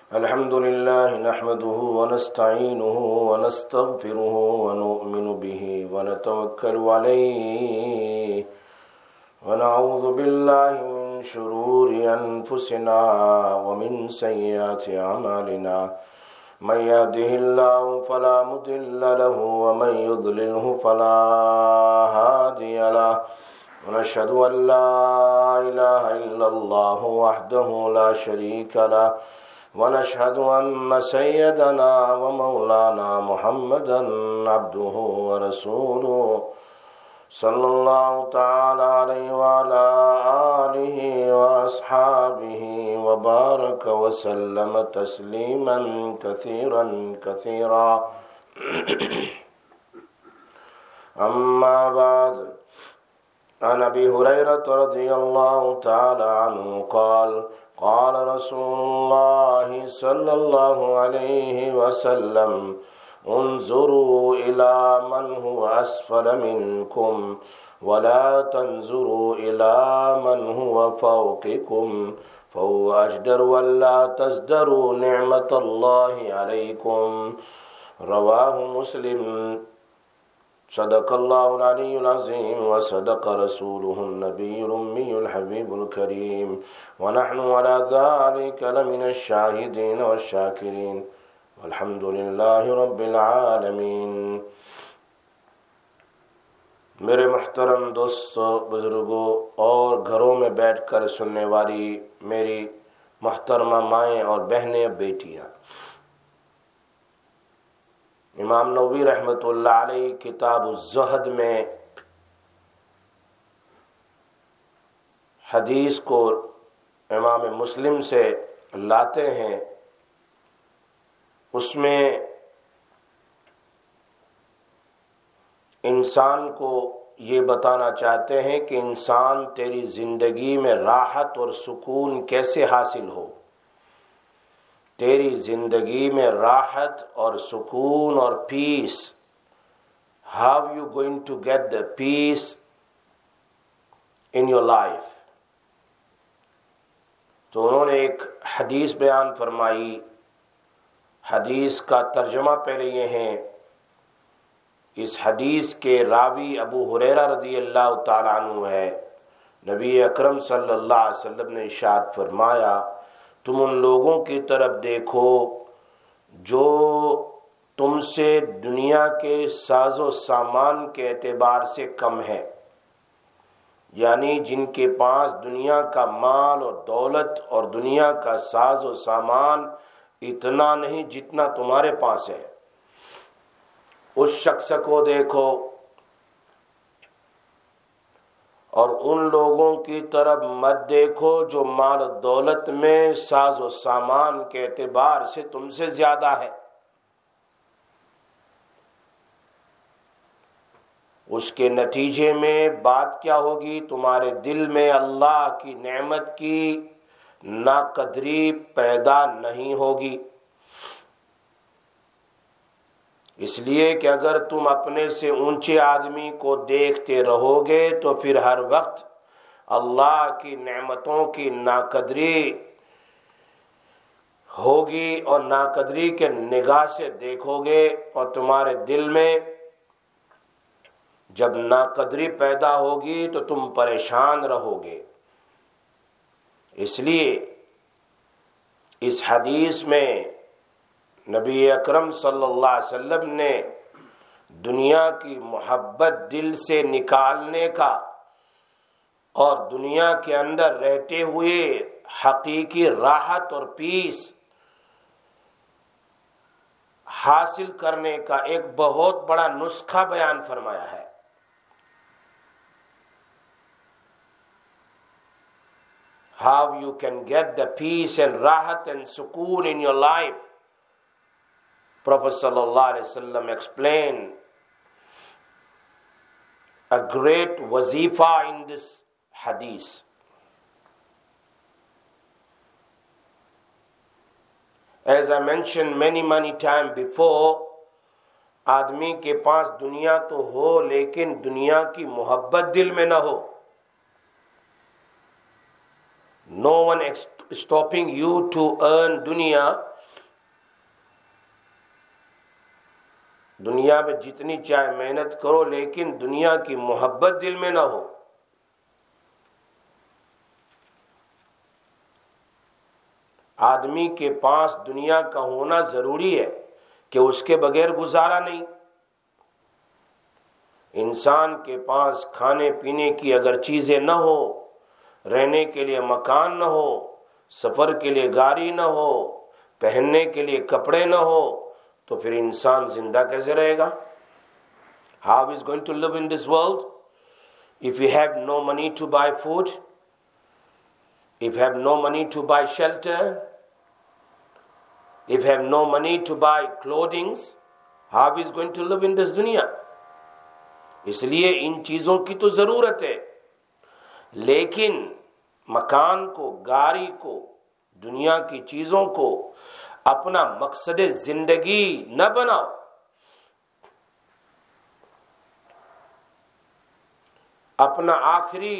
الحمد لله نحمده ونستعينه ونستغفره ونؤمن به ونتوكل عليه ونعوذ بالله من شرور أنفسنا ومن سيئات أعمالنا من يهده الله فلا مضل له ومن يضلله فلا هادي له ونشهد أن لا إله إلا الله وحده لا شريك له ونشهد أن سيدنا ومولانا محمدا عبده ورسوله صلى الله تعالى عليه وعلى آله وأصحابه وبارك وسلم تسليما كثيرا كثيرا أما بعد عن أبي هريرة رضي الله تعالى عنه قال قال رسول الله صلى الله عليه وسلم انظروا إلى من هو أسفل منكم ولا تنظروا إلى من هو فوقكم فهو أجدر ولا تزدروا نعمة الله عليكم رواه مسلم صدق الله العلي العظيم وصدق رسوله النبي الأمي الحبيب الكريم ونحن على ذلك لمن الشاهدين والشاكرين والحمد لله رب العالمين۔ میرے محترم دوستو، بزرگوں اور گھروں میں بیٹھ کر سننے والی میری محترمہ مائیں اور بہنیں، بیٹیاں، امام نووی رحمۃ اللہ علیہ کتاب الزہد میں حدیث کو امام مسلم سے لاتے ہیں۔ اس میں انسان کو یہ بتانا چاہتے ہیں کہ انسان تیری زندگی میں راحت اور سکون کیسے حاصل ہو، تیری زندگی میں راحت اور سکون اور پیس، how you going to get the peace in your life۔ تو انہوں نے ایک حدیث بیان فرمائی۔ حدیث کا ترجمہ پہلے یہ ہے، اس حدیث کے راوی ابو ہریرہ رضی اللہ تعالیٰ عنہ ہے۔ نبی اکرم صلی اللہ علیہ وسلم نے ارشاد فرمایا، تم ان لوگوں کی طرف دیکھو جو تم سے دنیا کے ساز و سامان کے اعتبار سے کم ہے، یعنی جن کے پاس دنیا کا مال اور دولت اور دنیا کا ساز و سامان اتنا نہیں جتنا تمہارے پاس ہے، اس شخص کو دیکھو، اور ان لوگوں کی طرف مت دیکھو جو مال و دولت میں ساز و سامان کے اعتبار سے تم سے زیادہ ہے۔ اس کے نتیجے میں بات کیا ہوگی؟ تمہارے دل میں اللہ کی نعمت کی ناقدری پیدا نہیں ہوگی، اس لیے کہ اگر تم اپنے سے اونچے آدمی کو دیکھتے رہو گے تو پھر ہر وقت اللہ کی نعمتوں کی ناقدری ہوگی اور ناقدری کے نگاہ سے دیکھو گے، اور تمہارے دل میں جب ناقدری پیدا ہوگی تو تم پریشان رہو گے۔ اس لیے اس حدیث میں نبی اکرم صلی اللہ علیہ وسلم نے دنیا کی محبت دل سے نکالنے کا اور دنیا کے اندر رہتے ہوئے حقیقی راحت اور پیس حاصل کرنے کا ایک بہت بڑا نسخہ بیان فرمایا ہے۔ How you can get the peace and rahat and sukoon in your life. Prophet sallallahu alaihi wasallam explained a great wazifa in this hadith. As I mentioned many times before, آدمی کے پاس دنیا تو ہو لیکن دنیا کی محبت دل میں نہ ہو۔ No one stopping you to earn dunya, دنیا میں جتنی چاہے محنت کرو لیکن دنیا کی محبت دل میں نہ ہو. آدمی کے پاس دنیا کا ہونا ضروری ہے کہ اس کے بغیر گزارا نہیں. انسان کے پاس کھانے پینے کی اگر چیزیں نہ ہو، رہنے کے لیے مکان نہ ہو، سفر کے لیے گاڑی نہ ہو، پہننے کے لیے کپڑے نہ ہو، تو پھر انسان زندہ کیسے رہے گا؟ How is going to live in this world if you have no money to buy food, if you have no money to buy shelter, if you have no money to buy clothing, how is going to live in this dunya? اس لیے ان چیزوں کی تو ضرورت ہے، لیکن مکان کو، گاڑی کو، دنیا کی چیزوں کو اپنا مقصد زندگی نہ بناؤ. اپنا آخری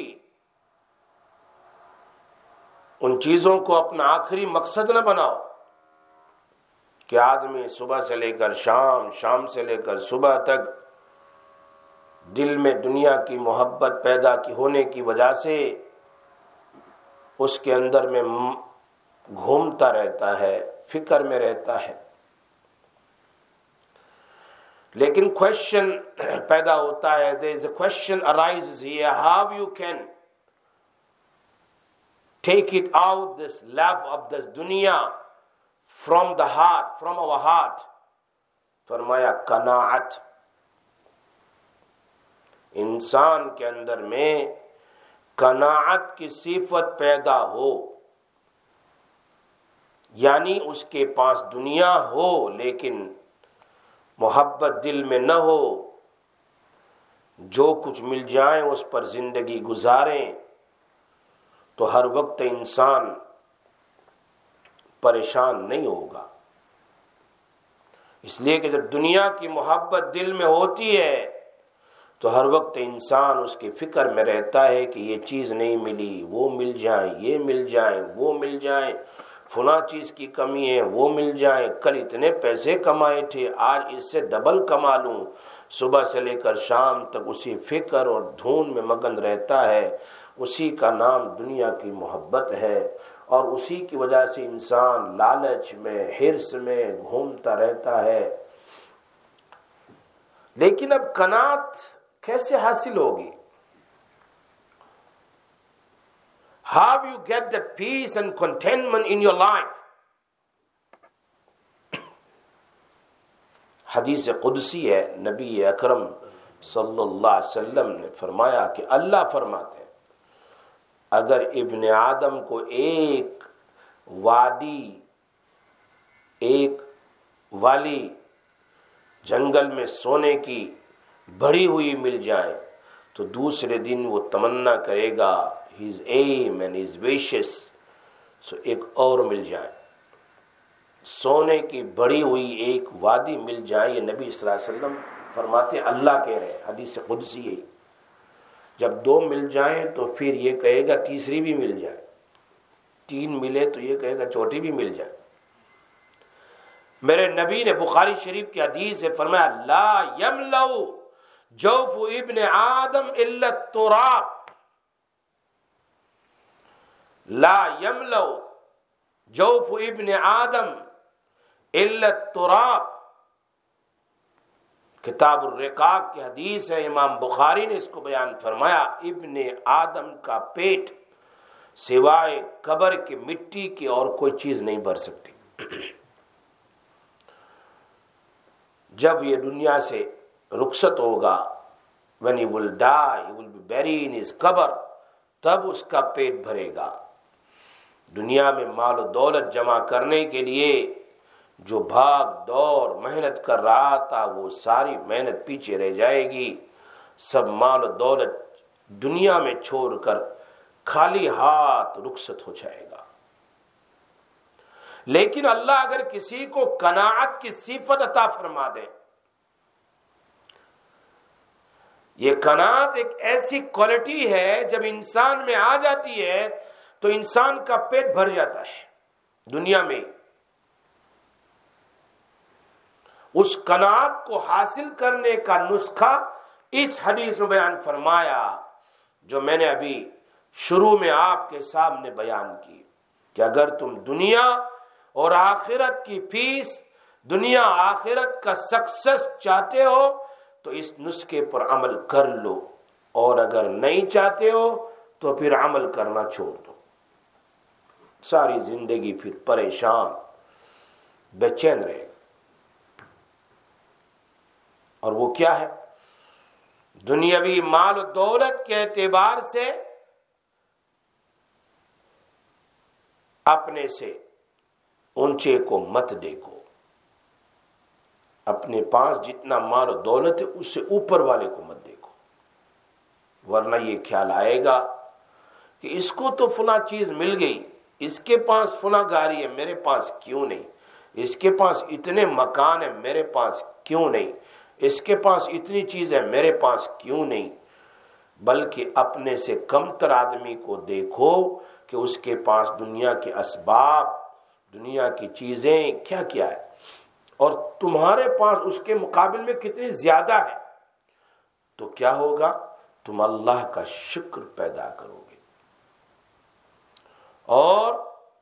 ان چیزوں کو اپنا آخری مقصد نہ بناؤ کہ آدمی صبح سے لے کر شام، شام سے لے کر صبح تک دل میں دنیا کی محبت پیدا کی ہونے کی وجہ سے اس کے اندر میں گھومتا رہتا ہے، فکر میں رہتا ہے. لیکن کوشچن پیدا ہوتا ہے, there is a question arises here, how you can take it out, this love of this dunya from the heart, from our heart. فرمایا قناعت, انسان کے اندر میں قناعت کی صفت پیدا ہو, یعنی اس کے پاس دنیا ہو لیکن محبت دل میں نہ ہو, جو کچھ مل جائیں اس پر زندگی گزاریں, تو ہر وقت انسان پریشان نہیں ہوگا. اس لیے کہ جب دنیا کی محبت دل میں ہوتی ہے تو ہر وقت انسان اس کی فکر میں رہتا ہے کہ یہ چیز نہیں ملی, وہ مل جائیں, یہ مل جائیں, وہ مل جائیں, فلاں چیز کی کمی ہے وہ مل جائیں, کل اتنے پیسے کمائے تھے آج اس سے ڈبل کما لوں. صبح سے لے کر شام تک اسی فکر اور دھون میں مگن رہتا ہے. اسی کا نام دنیا کی محبت ہے, اور اسی کی وجہ سے انسان لالچ میں, حرص میں گھومتا رہتا ہے. لیکن اب قناعت کیسے حاصل ہوگی؟ How you get that peace and contentment in your life? حدیث قدسی ہے, نبی اکرم صلی اللہ علیہ وسلم نے فرمایا کہ اللہ فرماتے ہیں اگر ابن آدم کو ایک وادی, ایک والی جنگل میں سونے کی بڑی ہوئی مل جائے تو دوسرے دن وہ تمنا کرے گا, his aim and his wishes, so ایک اور مل جائے. سونے کی بڑی ہوئی ایک وادی مل جائے, یہ نبی صلی اللہ علیہ وسلم فرماتے ہیں, اللہ کہہ رہے ہیں, حدیث قدسی ہے. جب دو مل جائیں تو پھر یہ کہے گا تیسری بھی مل جائے, تین ملے تو یہ کہے گا چوتھی بھی مل جائے. میرے نبی نے بخاری شریف کی حدیث سے فرمایا لا یملأ جوف ابن آدم الا التراب, لا یملأ جوف ابن آدم الا التراب. کتاب الرقاق کی حدیث ہے, امام بخاری نے اس کو بیان فرمایا, ابن آدم کا پیٹ سوائے قبر کی مٹی کی اور کوئی چیز نہیں بھر سکتی. جب یہ دنیا سے رخصت ہوگا, when he will die, he will be buried in his قبر, تب اس کا پیٹ بھرے گا. دنیا میں مال و دولت جمع کرنے کے لیے جو بھاگ دوڑ محنت کر رہا تھا وہ ساری محنت پیچھے رہ جائے گی. سب مال و دولت دنیا میں چھوڑ کر خالی ہاتھ رخصت ہو جائے گا. لیکن اللہ اگر کسی کو قناعت کی صفت عطا فرما دے, یہ قناعت ایک ایسی کوالٹی ہے جب انسان میں آ جاتی ہے تو انسان کا پیٹ بھر جاتا ہے دنیا میں. اس قناعت کو حاصل کرنے کا نسخہ اس حدیث میں بیان فرمایا جو میں نے ابھی شروع میں آپ کے سامنے بیان کی کہ اگر تم دنیا اور آخرت کی فیس، دنیا آخرت کا سکسس چاہتے ہو تو اس نسخے پر عمل کر لو، اور اگر نہیں چاہتے ہو تو پھر عمل کرنا چھوڑ دو۔ ساری زندگی پھر پریشان بے چین رہے گا۔ اور وہ کیا ہے؟ دنیاوی مال و دولت کے اعتبار سے اپنے سے اونچے کو مت دیکھو، اپنے پاس جتنا مال و دولت ہے اس سے اوپر والے کو مت دیکھو، ورنہ یہ خیال آئے گا کہ اس کو تو فلاں چیز مل گئی، اس کے پاس فلاں گاڑی ہے میرے پاس کیوں نہیں، اس کے پاس اتنے مکان ہیں میرے پاس کیوں نہیں، اس کے پاس اتنی چیز ہے میرے پاس کیوں نہیں، بلکہ اپنے سے کم تر آدمی کو دیکھو کہ اس کے پاس دنیا کے اسباب، دنیا کی چیزیں کیا کیا ہے، اور تمہارے پاس اس کے مقابل میں کتنی زیادہ ہے، تو کیا ہوگا؟ تم اللہ کا شکر پیدا کرو گے۔ اور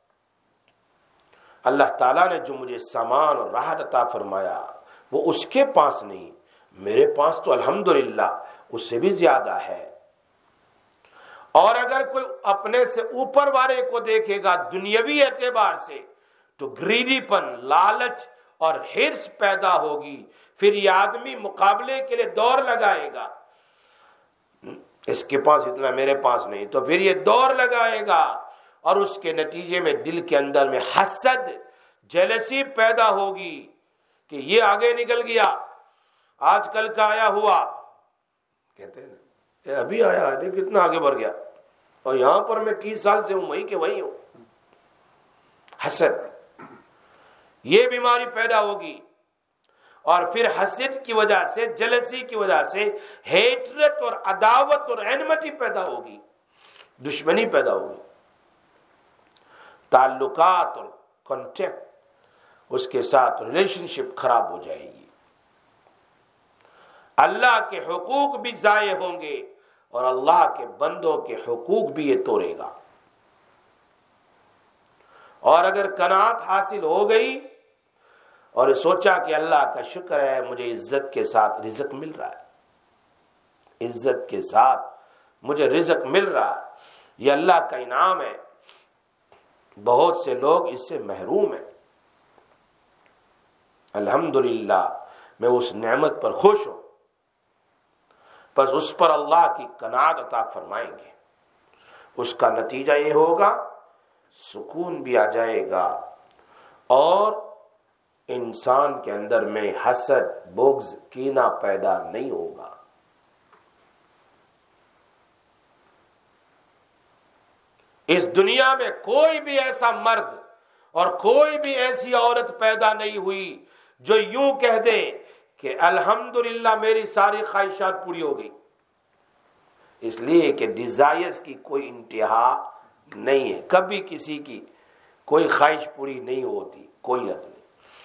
اللہ تعالیٰ نے جو مجھے سامان اور راحت عطا فرمایا وہ اس کے پاس نہیں، میرے پاس تو الحمدللہ اس سے بھی زیادہ ہے۔ اور اگر کوئی اپنے سے اوپر والے کو دیکھے گا دنیاوی اعتبار سے تو گریڈی پن، لالچ اور ہرس پیدا ہوگی، پھر یہ آدمی مقابلے کے لیے دوڑ لگائے گا، اس کے پاس اتنا میرے پاس نہیں، تو پھر یہ دوڑ لگائے گا، اور اس کے نتیجے میں دل کے اندر میں حسد، جیلسی پیدا ہوگی کہ یہ آگے نکل گیا، آج کل کا آیا ہوا، کہتے ہیں یہ ابھی آیا ہے کتنا آگے بڑھ گیا، اور یہاں پر میں 30 سال سے ہوں وہی کہ وہی ہوں۔ حسد، یہ بیماری پیدا ہوگی، اور پھر حسد کی وجہ سے، جلسی کی وجہ سے ہیٹرت اور عداوت اور اینمٹی پیدا ہوگی، دشمنی پیدا ہوگی، تعلقات اور کانٹیکٹ، اس کے ساتھ ریلیشن شپ خراب ہو جائے گی، اللہ کے حقوق بھی ضائع ہوں گے اور اللہ کے بندوں کے حقوق بھی یہ توڑے گا۔ اور اگر قناعت حاصل ہو گئی اور سوچا کہ اللہ کا شکر ہے مجھے عزت کے ساتھ رزق مل رہا ہے، عزت کے ساتھ مجھے رزق مل رہا ہے، یہ اللہ کا انعام ہے، بہت سے لوگ اس سے محروم ہیں، الحمدللہ میں اس نعمت پر خوش ہوں، بس اس پر اللہ کی قناعت عطا فرمائیں گے، اس کا نتیجہ یہ ہوگا سکون بھی آ جائے گا، اور انسان کے اندر میں حسد، بغض، کینہ پیدا نہیں ہوگا۔ اس دنیا میں کوئی بھی ایسا مرد اور کوئی بھی ایسی عورت پیدا نہیں ہوئی جو یوں کہہ دے کہ الحمدللہ میری ساری خواہشات پوری ہو گئی، اس لیے کہ ڈیزائرز کی کوئی انتہا نہیں ہے، کبھی کسی کی کوئی خواہش پوری نہیں ہوتی، کوئی حد نہیں۔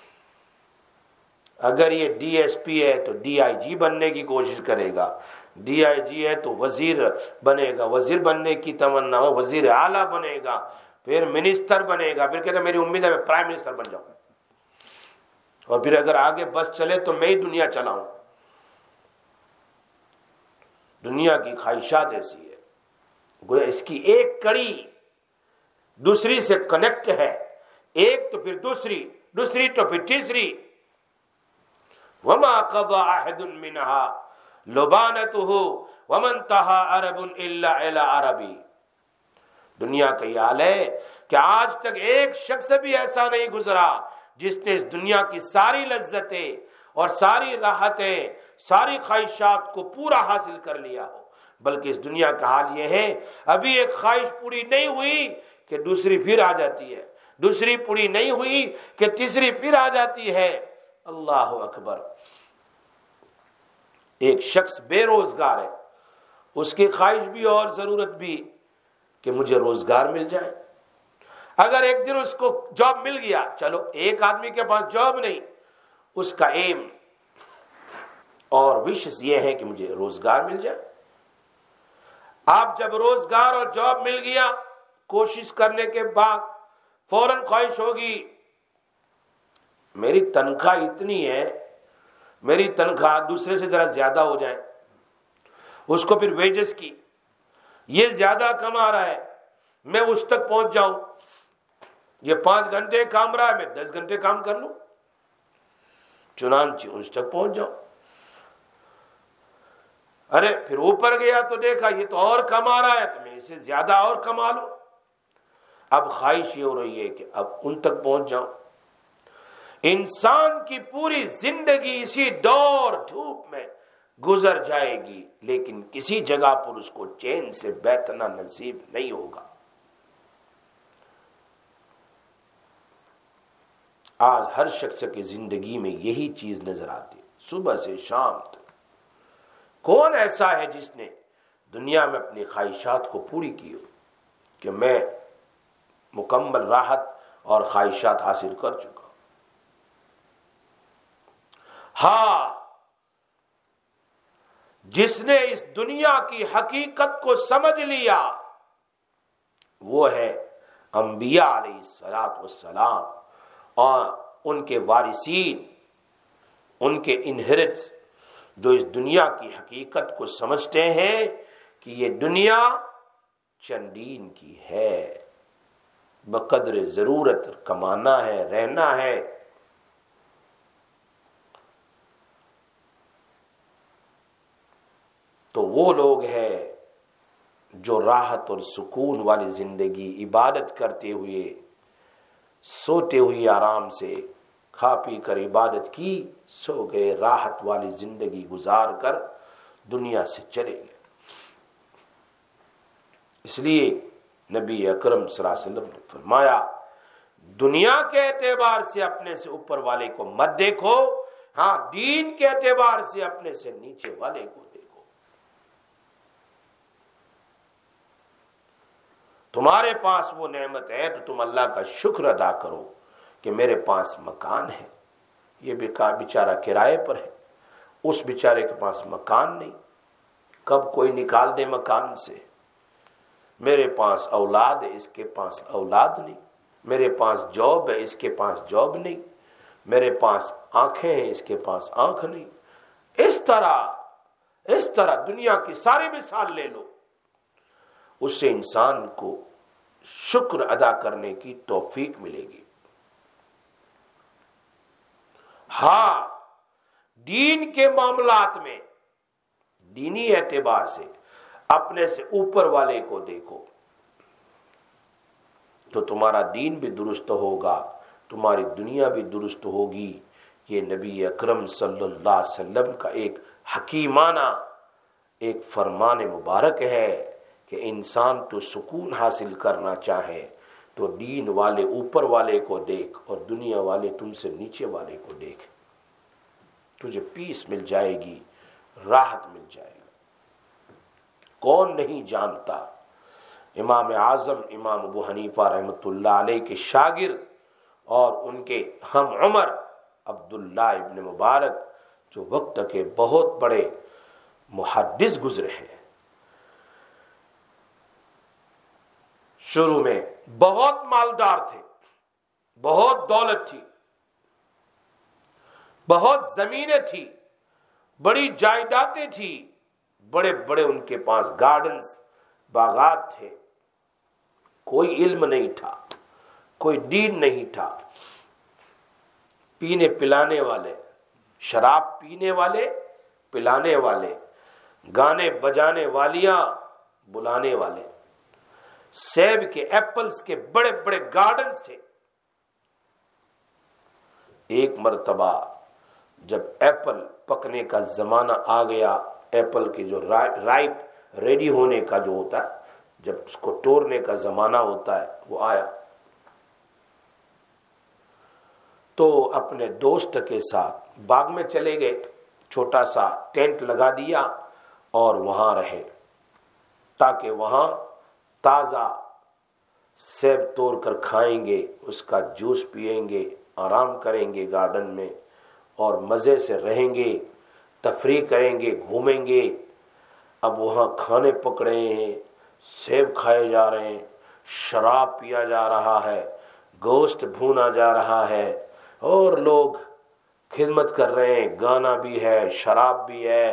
اگر یہ ڈی ایس پی ہے تو ڈی آئی جی بننے کی کوشش کرے گا، ڈی آئی جی ہے تو وزیر بنے گا، وزیر بننے کی تمنا ہو وزیر اعلیٰ بنے گا، پھر منسٹر بنے گا، پھر کہتا ہے میری امید ہے میں پرائم منسٹر بن جاؤں، اور پھر اگر آگے بس چلے تو میں ہی دنیا چلاؤں۔ دنیا کی خواہشات ایسی ہے، گویا اس کی ایک کڑی دوسری سے کنیکٹ ہے، ایک تو پھر دوسری، دوسری تو پھر تیسری۔ وما قضى احد منها لبانته وما انتهى عرب الا الى عربی۔ دنیا کا یہ حال ہے کہ آج تک ایک شخص بھی ایسا نہیں گزرا جس نے اس دنیا کی ساری لذتیں اور ساری راحتیں، ساری خواہشات کو پورا حاصل کر لیا ہو، بلکہ اس دنیا کا حال یہ ہے ابھی ایک خواہش پوری نہیں ہوئی کہ دوسری پھر آ جاتی ہے، دوسری پوری نہیں ہوئی کہ تیسری پھر آ جاتی ہے۔ اللہ اکبر۔ ایک شخص بے روزگار ہے، اس کی خواہش بھی اور ضرورت بھی کہ مجھے روزگار مل جائے۔ اگر ایک دن اس کو جاب مل گیا، چلو ایک آدمی کے پاس جاب نہیں، اس کا ایم اور وشز یہ ہے کہ مجھے روزگار مل جائے. آپ جب روزگار اور جاب مل گیا، کوشش کرنے کے بعد فوراً خواہش ہوگی میری تنخواہ اتنی ہے، میری تنخواہ دوسرے سے ذرا زیادہ ہو جائے. اس کو پھر ویجز کی، یہ زیادہ کما رہا ہے میں اس تک پہنچ جاؤں، یہ 5 گھنٹے کام رہا ہے میں 10 گھنٹے کام کر لوں، چنانچہ اس تک پہنچ جاؤں. ارے پھر اوپر گیا تو دیکھا یہ تو اور کما رہا ہے تو میں اسے زیادہ اور کما لوں. اب خواہش یہ ہو رہی ہے کہ اب ان تک پہنچ جاؤں. انسان کی پوری زندگی اسی دور دھوپ میں گزر جائے گی، لیکن کسی جگہ پر اس کو چین سے بیٹھنا نصیب نہیں ہوگا. آج ہر شخص کی زندگی میں یہی چیز نظر آتی ہے، صبح سے شام تک. کون ایسا ہے جس نے دنیا میں اپنی خواہشات کو پوری کی ہو کہ میں مکمل راحت اور خواہشات حاصل کر چکا ہوں؟ ہاں، جس نے اس دنیا کی حقیقت کو سمجھ لیا وہ ہے انبیاء علیہ الصلوۃ والسلام اور ان کے وارثین، ان کے انہیرٹس، جو اس دنیا کی حقیقت کو سمجھتے ہیں کہ یہ دنیا چندین کی ہے، بقدر ضرورت کمانا ہے، رہنا ہے. تو وہ لوگ ہیں جو راحت اور سکون والی زندگی عبادت کرتے ہوئے، سوتے ہوئے آرام سے، کھا پی کر عبادت کی، سو گئے، راحت والی زندگی گزار کر دنیا سے چلے گئے. اس لیے نبی اکرم صلی اللہ علیہ وسلم نے فرمایا دنیا کے اعتبار سے اپنے سے اوپر والے کو مت دیکھو، ہاں دین کے اعتبار سے اپنے سے نیچے والے کو دیکھو. تمہارے پاس وہ نعمت ہے تو تم اللہ کا شکر ادا کرو کہ میرے پاس مکان ہے. یہ بیچارہ کرائے پر ہے، اس بیچارے کے پاس مکان نہیں، کب کوئی نکال دے مکان سے. میرے پاس اولاد ہے، اس کے پاس اولاد نہیں. میرے پاس جاب ہے، اس کے پاس جاب نہیں. میرے پاس آنکھیں ہیں، اس کے پاس آنکھ نہیں. اس طرح دنیا کی ساری مثال لے لو، اس سے انسان کو شکر ادا کرنے کی توفیق ملے گی. ہاں، دین کے معاملات میں دینی اعتبار سے اپنے سے اوپر والے کو دیکھو تو تمہارا دین بھی درست ہوگا، تمہاری دنیا بھی درست ہوگی. یہ نبی اکرم صلی اللہ علیہ وسلم کا ایک حکیمانہ ایک فرمان مبارک ہے کہ انسان تو سکون حاصل کرنا چاہے تو دین والے اوپر والے کو دیکھ اور دنیا والے تم سے نیچے والے کو دیکھ، تجھے پیس مل جائے گی، راحت مل جائے گی. کون نہیں جانتا امام اعظم امام ابو حنیفہ رحمۃ اللہ علیہ کے شاگرد اور ان کے ہم عمر عبداللہ ابن مبارک جو وقت کے بہت بڑے محدث گزرے ہیں. شروع میں بہت مالدار تھے، بہت دولت تھی، بہت زمینیں تھی، بڑی جائیدادیں تھی، بڑے بڑے ان کے پاس گارڈنز باغات تھے. کوئی علم نہیں تھا، کوئی دین نہیں تھا. پینے پلانے والے، شراب پینے والے، پلانے والے، گانے بجانے والیاں بلانے والے، سیب کے ایپلز کے بڑے بڑے گارڈنز تھے. ایک مرتبہ جب ایپل پکنے کا زمانہ آ گیا، ایپل کے جو رائپ ریڈی ہونے کا جو ہوتا ہے، جب اس کو توڑنے کا زمانہ ہوتا ہے، وہ آیا تو اپنے دوست کے ساتھ باغ میں چلے گئے. چھوٹا سا ٹینٹ لگا دیا اور وہاں رہے تاکہ وہاں تازہ سیب توڑ کر کھائیں گے، اس کا جوس پیئیں گے، آرام کریں گے گارڈن میں. اور مزے سے رہیں گے، تفریح کریں گے، گھومیں گے۔ اب وہاں کھانے پکڑے ہیں، سیب کھائے جا رہے ہیں، شراب پیا جا رہا ہے، گوشت بھونا جا رہا ہے، اور لوگ خدمت کر رہے ہیں، گانا بھی ہے، شراب بھی ہے،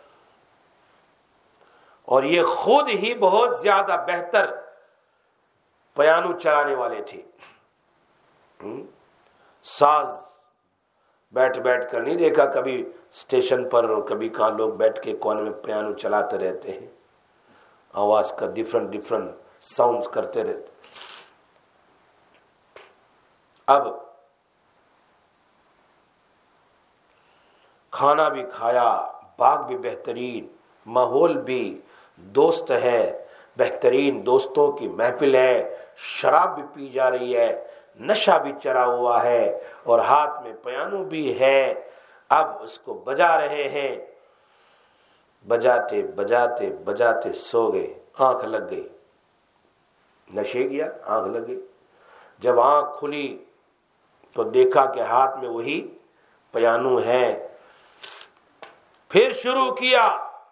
اور یہ خود ہی بہت زیادہ بہتر پیانو چلانے والے تھے۔ ساز بیٹھ کر نہیں دیکھا کبھی اسٹیشن پر، اور کبھی کہاں لوگ بیٹھ کے کونے میں پیانو چلاتے رہتے ہیں، آواز کا ڈفرنٹ ساؤنڈز کرتے رہتے۔ اب کھانا بھی کھایا، باغ بھی بہترین، ماحول بھی، دوست ہے، بہترین دوستوں کی محفل ہے، شراب بھی پی جا رہی ہے، نشہ بھی چڑھا ہوا ہے، اور ہاتھ میں پیانو بھی ہے۔ اب اس کو بجا رہے ہیں، بجاتے سو گئے، آنکھ لگ گئی، نشے گیا، آنکھ لگ گئی۔ جب آنکھ کھلی تو دیکھا کہ ہاتھ میں وہی پیانو ہے۔ پھر شروع کیا،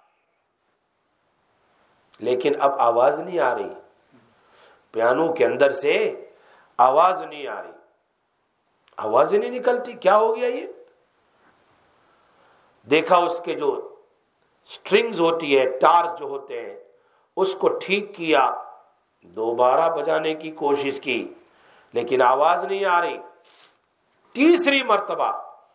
لیکن اب آواز نہیں آ رہی، پیانو کے اندر سے آواز نہیں آ رہی، آواز ہی نہیں نکلتی۔ کیا ہو گیا یہ؟ دیکھا اس کے جو سٹرنگز ہوتی ہے، ٹارز جو ہوتے ہیں، اس کو ٹھیک کیا، دوبارہ بجانے کی کوشش کی، لیکن آواز نہیں آ رہی۔ تیسری مرتبہ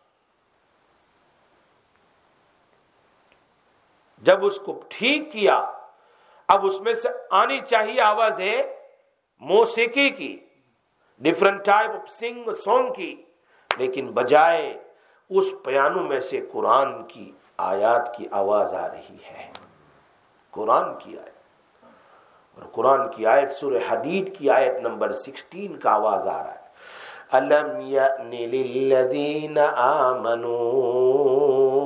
جب اس کو ٹھیک کیا، اب اس میں سے آنی چاہیے آواز ہے موسیقی کی، ڈفرنٹ ٹائپ آف سانگ کی، لیکن بجائے اس پیانو میں سے قرآن کی آیات کی آواز آ رہی ہے، قرآن کی آیت، اور قرآن کی آیت سورہ حدید کی آیت نمبر 16 کا آواز آ رہا ہے۔ أَلَمْ يَأْنِ لِلَّذِينَ آمَنُوا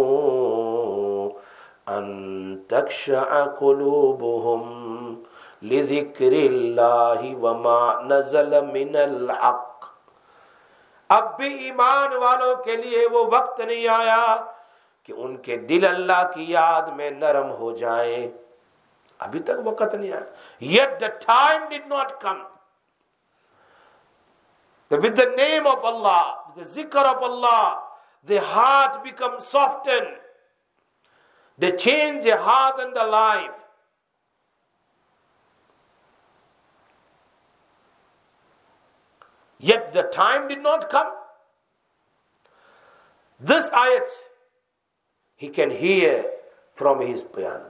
أَن تَخْشَعَ قُلُوبُهُمْ لِذِكْرِ اللَّهِ وَمَا نَزَلَ مِنَ الْحَقِّ۔ اب بھی ایمان والوں کے لیے وہ وقت نہیں آیا کہ ان کے دل اللہ کی یاد میں نرم ہو جائیں، ابھی تک وقت نہیں آیا۔ Yet the time did not come that with the name of Allah, with the zikr of Allah, the heart becomes softened, they change the heart and the life. Yet the time did not come. This ayat he can hear from his piano.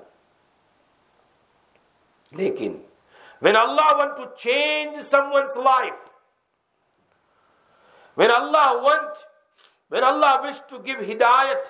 Lekin when Allah wants to change someone's life, when Allah wishes to give hidayat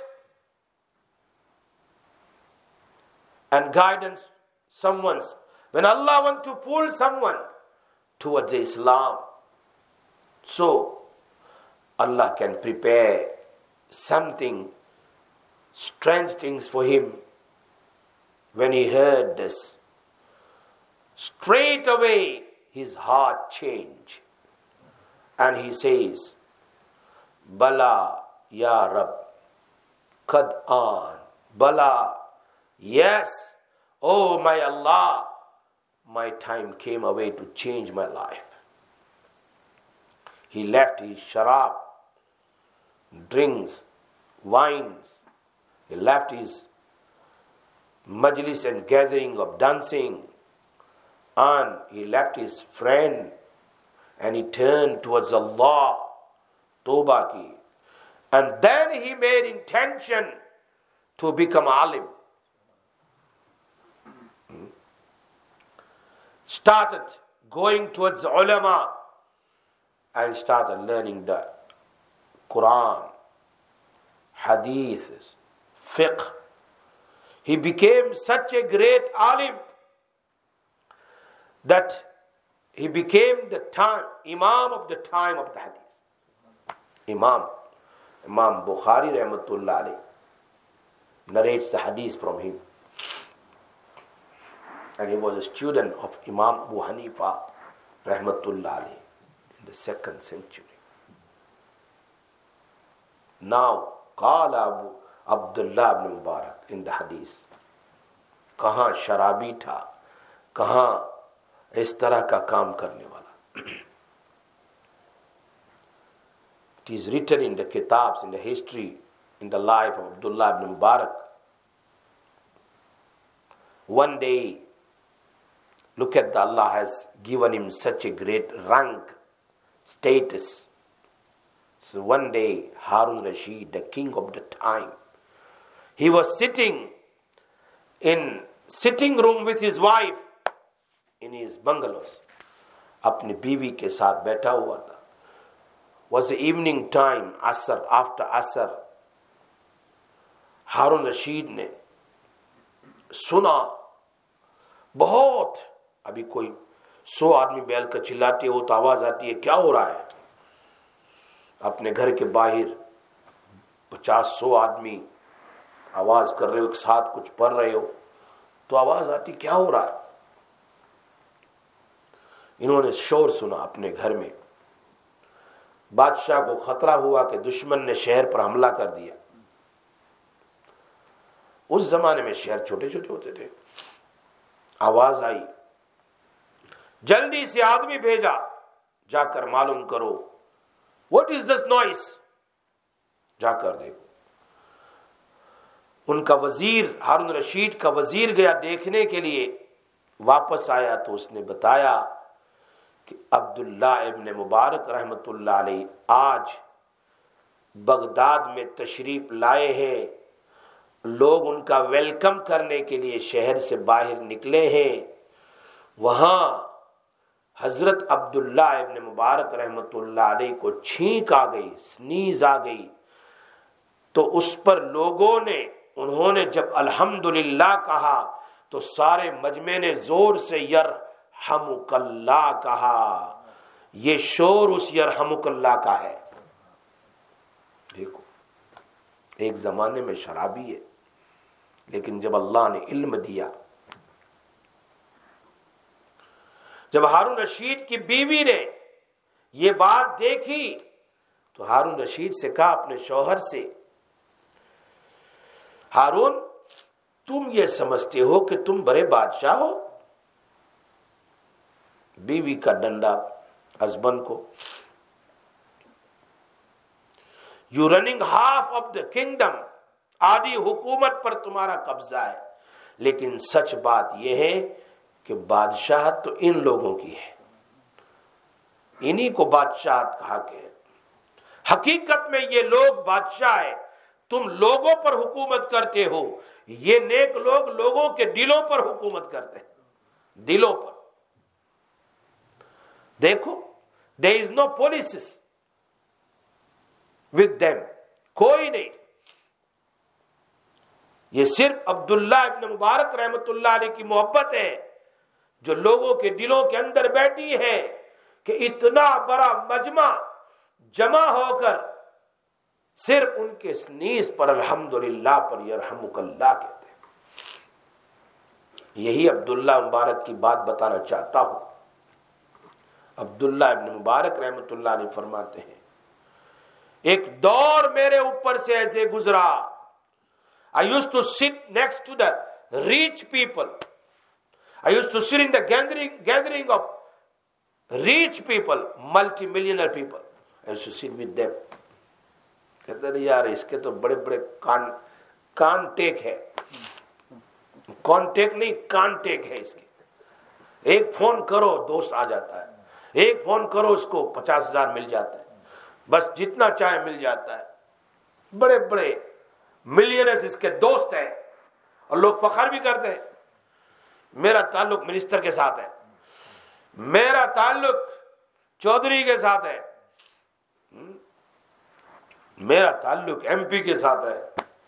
and guidance when Allah wants to pull someone towards Islam, so Allah can prepare something, strange things for him. When he heard this, straight away his heart changed, and he says, Bala ya Rab, Qad an, Bala, yes, oh my Allah, my time came away to change my life. He left his sharab, drinks, wines. He left his majlis and gathering of dancing, and he left his friend, and he turned towards Allah, Tawbah ki. And then he made intention to become alim. Started going towards the ulama and started learning the Quran, hadith, fiqh. He became such a great alim that he became Imam of the time of the hadith. Imam Bukhari rahmatullah alayh narrates the hadith from him. And he was a student of Imam Abu Hanifa rahmatullah alayh in the 2nd century. Now, قال ابو عبداللہ ابن مبارک ان دا حدیث. کہاں شرابی تھا، کہاں اس طرح کا کام کرنے والا. It is written in the kitabs, in the history, in the life of Abdullah ibn Mubarak. One day, look at that, Allah has given him such a great rank, status. So one day, Harun Rashid, the king of the time, he was sitting in sitting room with his wife in his bungalows. اپنی بیوی کے ساتھ بیٹھا ہوا تھا. Was the evening time, Asr, after Asr. Haroon Rashid نے سنا بہت، ابھی کوئی 100 آدمی بیل کر چلاتے ہو تو آواز آتی ہے کیا ہو رہا ہے. اپنے گھر کے باہر 50-100 آدمی آواز کر رہے ہو، ایک ساتھ کچھ پڑھ رہے ہو تو آواز آتی کیا ہو رہا ہے. انہوں نے شور سنا اپنے گھر میں. بادشاہ کو خطرہ ہوا کہ دشمن نے شہر پر حملہ کر دیا. اس زمانے میں شہر چھوٹے چھوٹے ہوتے تھے. آواز آئی، جلدی سے آدمی بھیجا، جا کر معلوم کرو واٹ از دس نوائس، جا کر دیکھو. ان کا وزیر، ہارون رشید کا وزیر گیا دیکھنے کے لیے. واپس آیا تو اس نے بتایا کہ عبداللہ ابن مبارک رحمت اللہ علیہ آج بغداد میں تشریف لائے ہیں. لوگ ان کا ویلکم کرنے کے لیے شہر سے باہر نکلے ہیں. وہاں حضرت عبداللہ ابن مبارک رحمت اللہ علیہ کو چھینک آ گئی، سنیز آ گئی. تو اس پر لوگوں نے، انہوں نے جب الحمدللہ کہا تو سارے مجمع نے زور سے یرحمک اللہ کہا. یہ شور اس یرحمک اللہ کا ہے. دیکھو، ایک زمانے میں شرابی ہے، لیکن جب اللہ نے علم دیا، جب ہارون رشید کی بیوی نے یہ بات دیکھی تو ہارون رشید سے کہا اپنے شوہر سے، ہارون تم یہ سمجھتے ہو کہ تم بڑے بادشاہ ہو؟ بیوی کا ڈنڈا ہسبینڈ کو. You running half of the kingdom, آدھی حکومت پر تمہارا قبضہ ہے. لیکن سچ بات یہ ہے کہ بادشاہت تو ان لوگوں کی ہے، انہی کو بادشاہت کہا کہ حقیقت میں یہ لوگ بادشاہ ہے. تم لوگوں پر حکومت کرتے ہو، یہ نیک لوگ لوگوں کے دلوں پر حکومت کرتے ہیں، دلوں پر. دیکھو there is no policies with them، کوئی نہیں. یہ صرف عبداللہ ابن مبارک رحمت اللہ علیہ کی محبت ہے جو لوگوں کے دلوں کے اندر بیٹھی ہے کہ اتنا بڑا مجمع جمع ہو کر صرف ان کے سنیز پر الحمدللہ پر یرحمک اللہ کہتے ہیں. یہی عبداللہ مبارک کی بات بتانا چاہتا ہوں. عبداللہ ابن مبارک رحمت اللہ علیہ فرماتے ہیں ایک دور میرے اوپر سے ایسے گزرا. I used to sit next to the rich people. I used to sit in the gathering of rich people, multi-millionaire people. I used to sit with them. کہتے ہیں یار اس کے تو بڑے بڑے کانٹیک ہے، کانٹیک نہیں کانٹیک ہے اس کے. ایک فون کرو دوست آ جاتا ہے، ایک فون کرو اس کو 50,000 مل جاتا ہے، بس جتنا چاہے مل جاتا ہے. بڑے بڑے ملینئرز اس کے دوست ہیں اور لوگ فخر بھی کرتے ہیں. میرا تعلق منسٹر کے ساتھ ہے، میرا تعلق چودھری کے ساتھ ہے، میرا تعلق ایم پی کے ساتھ ہے.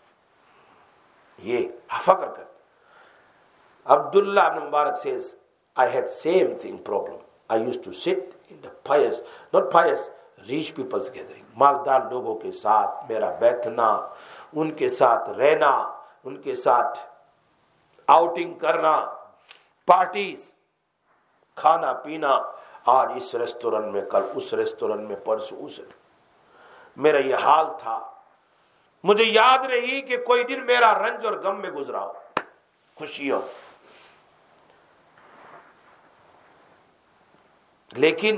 یہ فخر کرتے. عبداللہ ابن مبارک says I had same thing problem. I used to sit in the pious, not pious, rich people's gathering. مالدار لوگوں کے ساتھ میرا بیٹھنا، ان کے ساتھ رہنا، ان کے ساتھ آؤٹنگ کرنا، پارٹیز، کھانا پینا، آج اس ریسٹورنٹ میں، کل اس ریسٹورنٹ میں، پرسوں اس. میرا یہ حال تھا. مجھے یاد نہیں کہ کوئی دن میرا رنج اور غم میں گزرا ہو، خوشی ہو. لیکن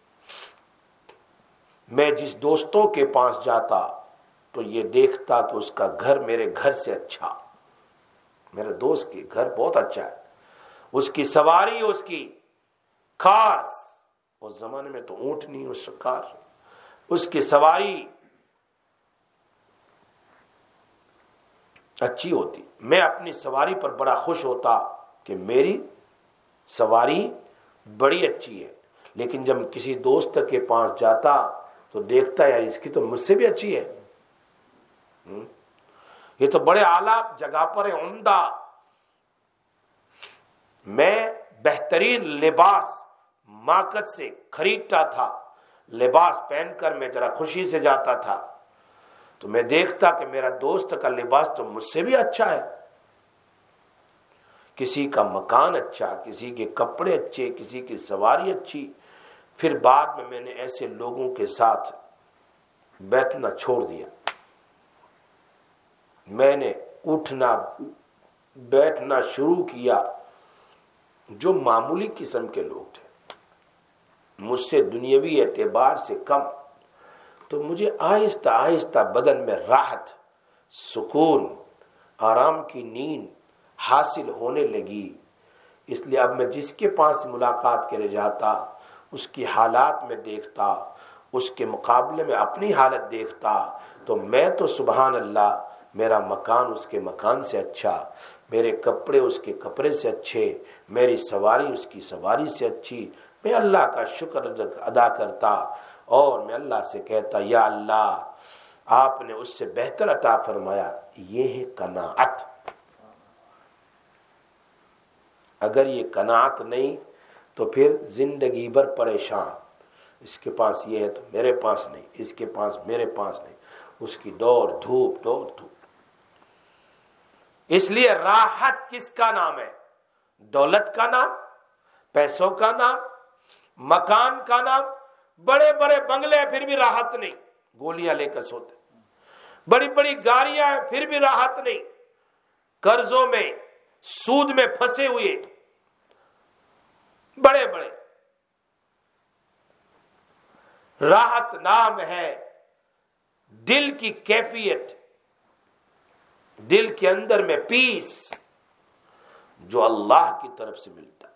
میں جس دوستوں کے پاس جاتا تو یہ دیکھتا کہ اس کا گھر میرے گھر سے اچھا، میرے دوست کے گھر بہت اچھا ہے، اس کی سواری، اس کی کارز، اس زمانے میں تو اونٹ نہیں، اس کار، اس کی سواری اچھی ہوتی. میں اپنی سواری پر بڑا خوش ہوتا کہ میری سواری بڑی اچھی ہے. لیکن جب کسی دوست کے پاس جاتا تو دیکھتا یار اس کی تو مجھ سے بھی اچھی ہے، یہ تو بڑے اعلیٰ جگہ پر ہے، عمدہ. میں بہترین لباس مارکیٹ سے خریدتا تھا، لباس پہن کر میں ذرا خوشی سے جاتا تھا تو میں دیکھتا کہ میرا دوست کا لباس تو مجھ سے بھی اچھا ہے. کسی کا مکان اچھا، کسی کے کپڑے اچھے، کسی کی سواری اچھی. پھر بعد میں نے ایسے لوگوں کے ساتھ بیٹھنا چھوڑ دیا. میں نے اٹھنا بیٹھنا شروع کیا جو معمولی قسم کے لوگ تھے، مجھ سے دنیاوی اعتبار سے کم. تو مجھے آہستہ آہستہ بدن میں راحت، سکون، آرام کی نیند حاصل ہونے لگی. اس لیے اب میں جس کے پاس ملاقات کے لیے جاتا اس کی حالات میں دیکھتا، اس کے مقابلے میں اپنی حالت دیکھتا تو میں تو سبحان اللہ، میرا مکان اس کے مکان سے اچھا، میرے کپڑے اس کے کپڑے سے اچھے، میری سواری اس کی سواری سے اچھی. میں اللہ کا شکر ادا کرتا اور میں اللہ سے کہتا یا اللہ آپ نے اس سے بہتر عطا فرمایا. یہ ہے قناعت. اگر یہ قناعت نہیں تو پھر زندگی بھر پریشان، اس کے پاس یہ ہے تو میرے پاس نہیں، اس کے پاس میرے پاس نہیں، اس کی دوڑ دھوپ. اس لیے راحت کس کا نام ہے؟ دولت کا نام، پیسوں کا نام، مکان کا نام. بڑے بڑے بنگلے پھر بھی راحت نہیں، گولیاں لے کر سوتے. بڑی بڑی گاڑیاں پھر بھی راحت نہیں، قرضوں میں، سود میں پھنسے ہوئے. بڑے بڑے راحت نام ہے دل کی کیفیت، دل کے اندر میں پیس جو اللہ کی طرف سے ملتا.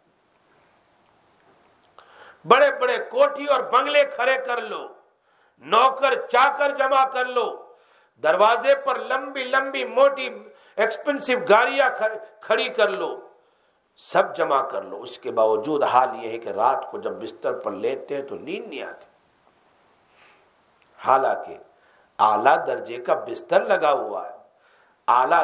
بڑے بڑے کوٹھی اور بنگلے کھڑے کر لو، نوکر چاکر جمع کر لو، دروازے پر لمبی لمبی موٹی ایکسپنسو گاڑیاں کھڑی کر لو، سب جمع کر لو، اس کے باوجود حال یہ ہے کہ رات کو جب بستر پر لیٹتے ہیں تو نیند نہیں آتی. حالانکہ اعلیٰ درجے کا بستر لگا ہوا ہے، اعلیٰ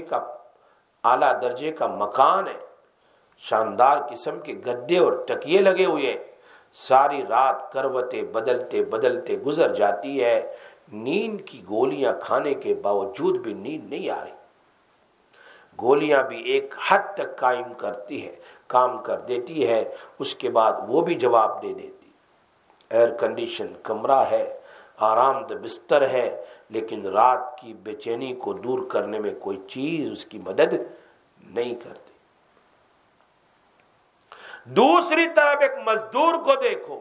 درجے کا مکان ہے، شاندار قسم کے گدے اور تکیے لگے ہوئے، ساری رات کروٹیں بدلتے بدلتے گزر جاتی ہے. نیند کی گولیاں کھانے کے باوجود بھی نیند نہیں آ رہی. گولیاں بھی ایک حد تک کام کر دیتی ہے، اس کے بعد وہ بھی جواب دے دیتی. ایئر کنڈیشن کمرہ ہے، آرام دہ بستر ہے، لیکن رات کی بے چینی کو دور کرنے میں کوئی چیز اس کی مدد نہیں کرتی. دوسری طرف ایک مزدور کو دیکھو،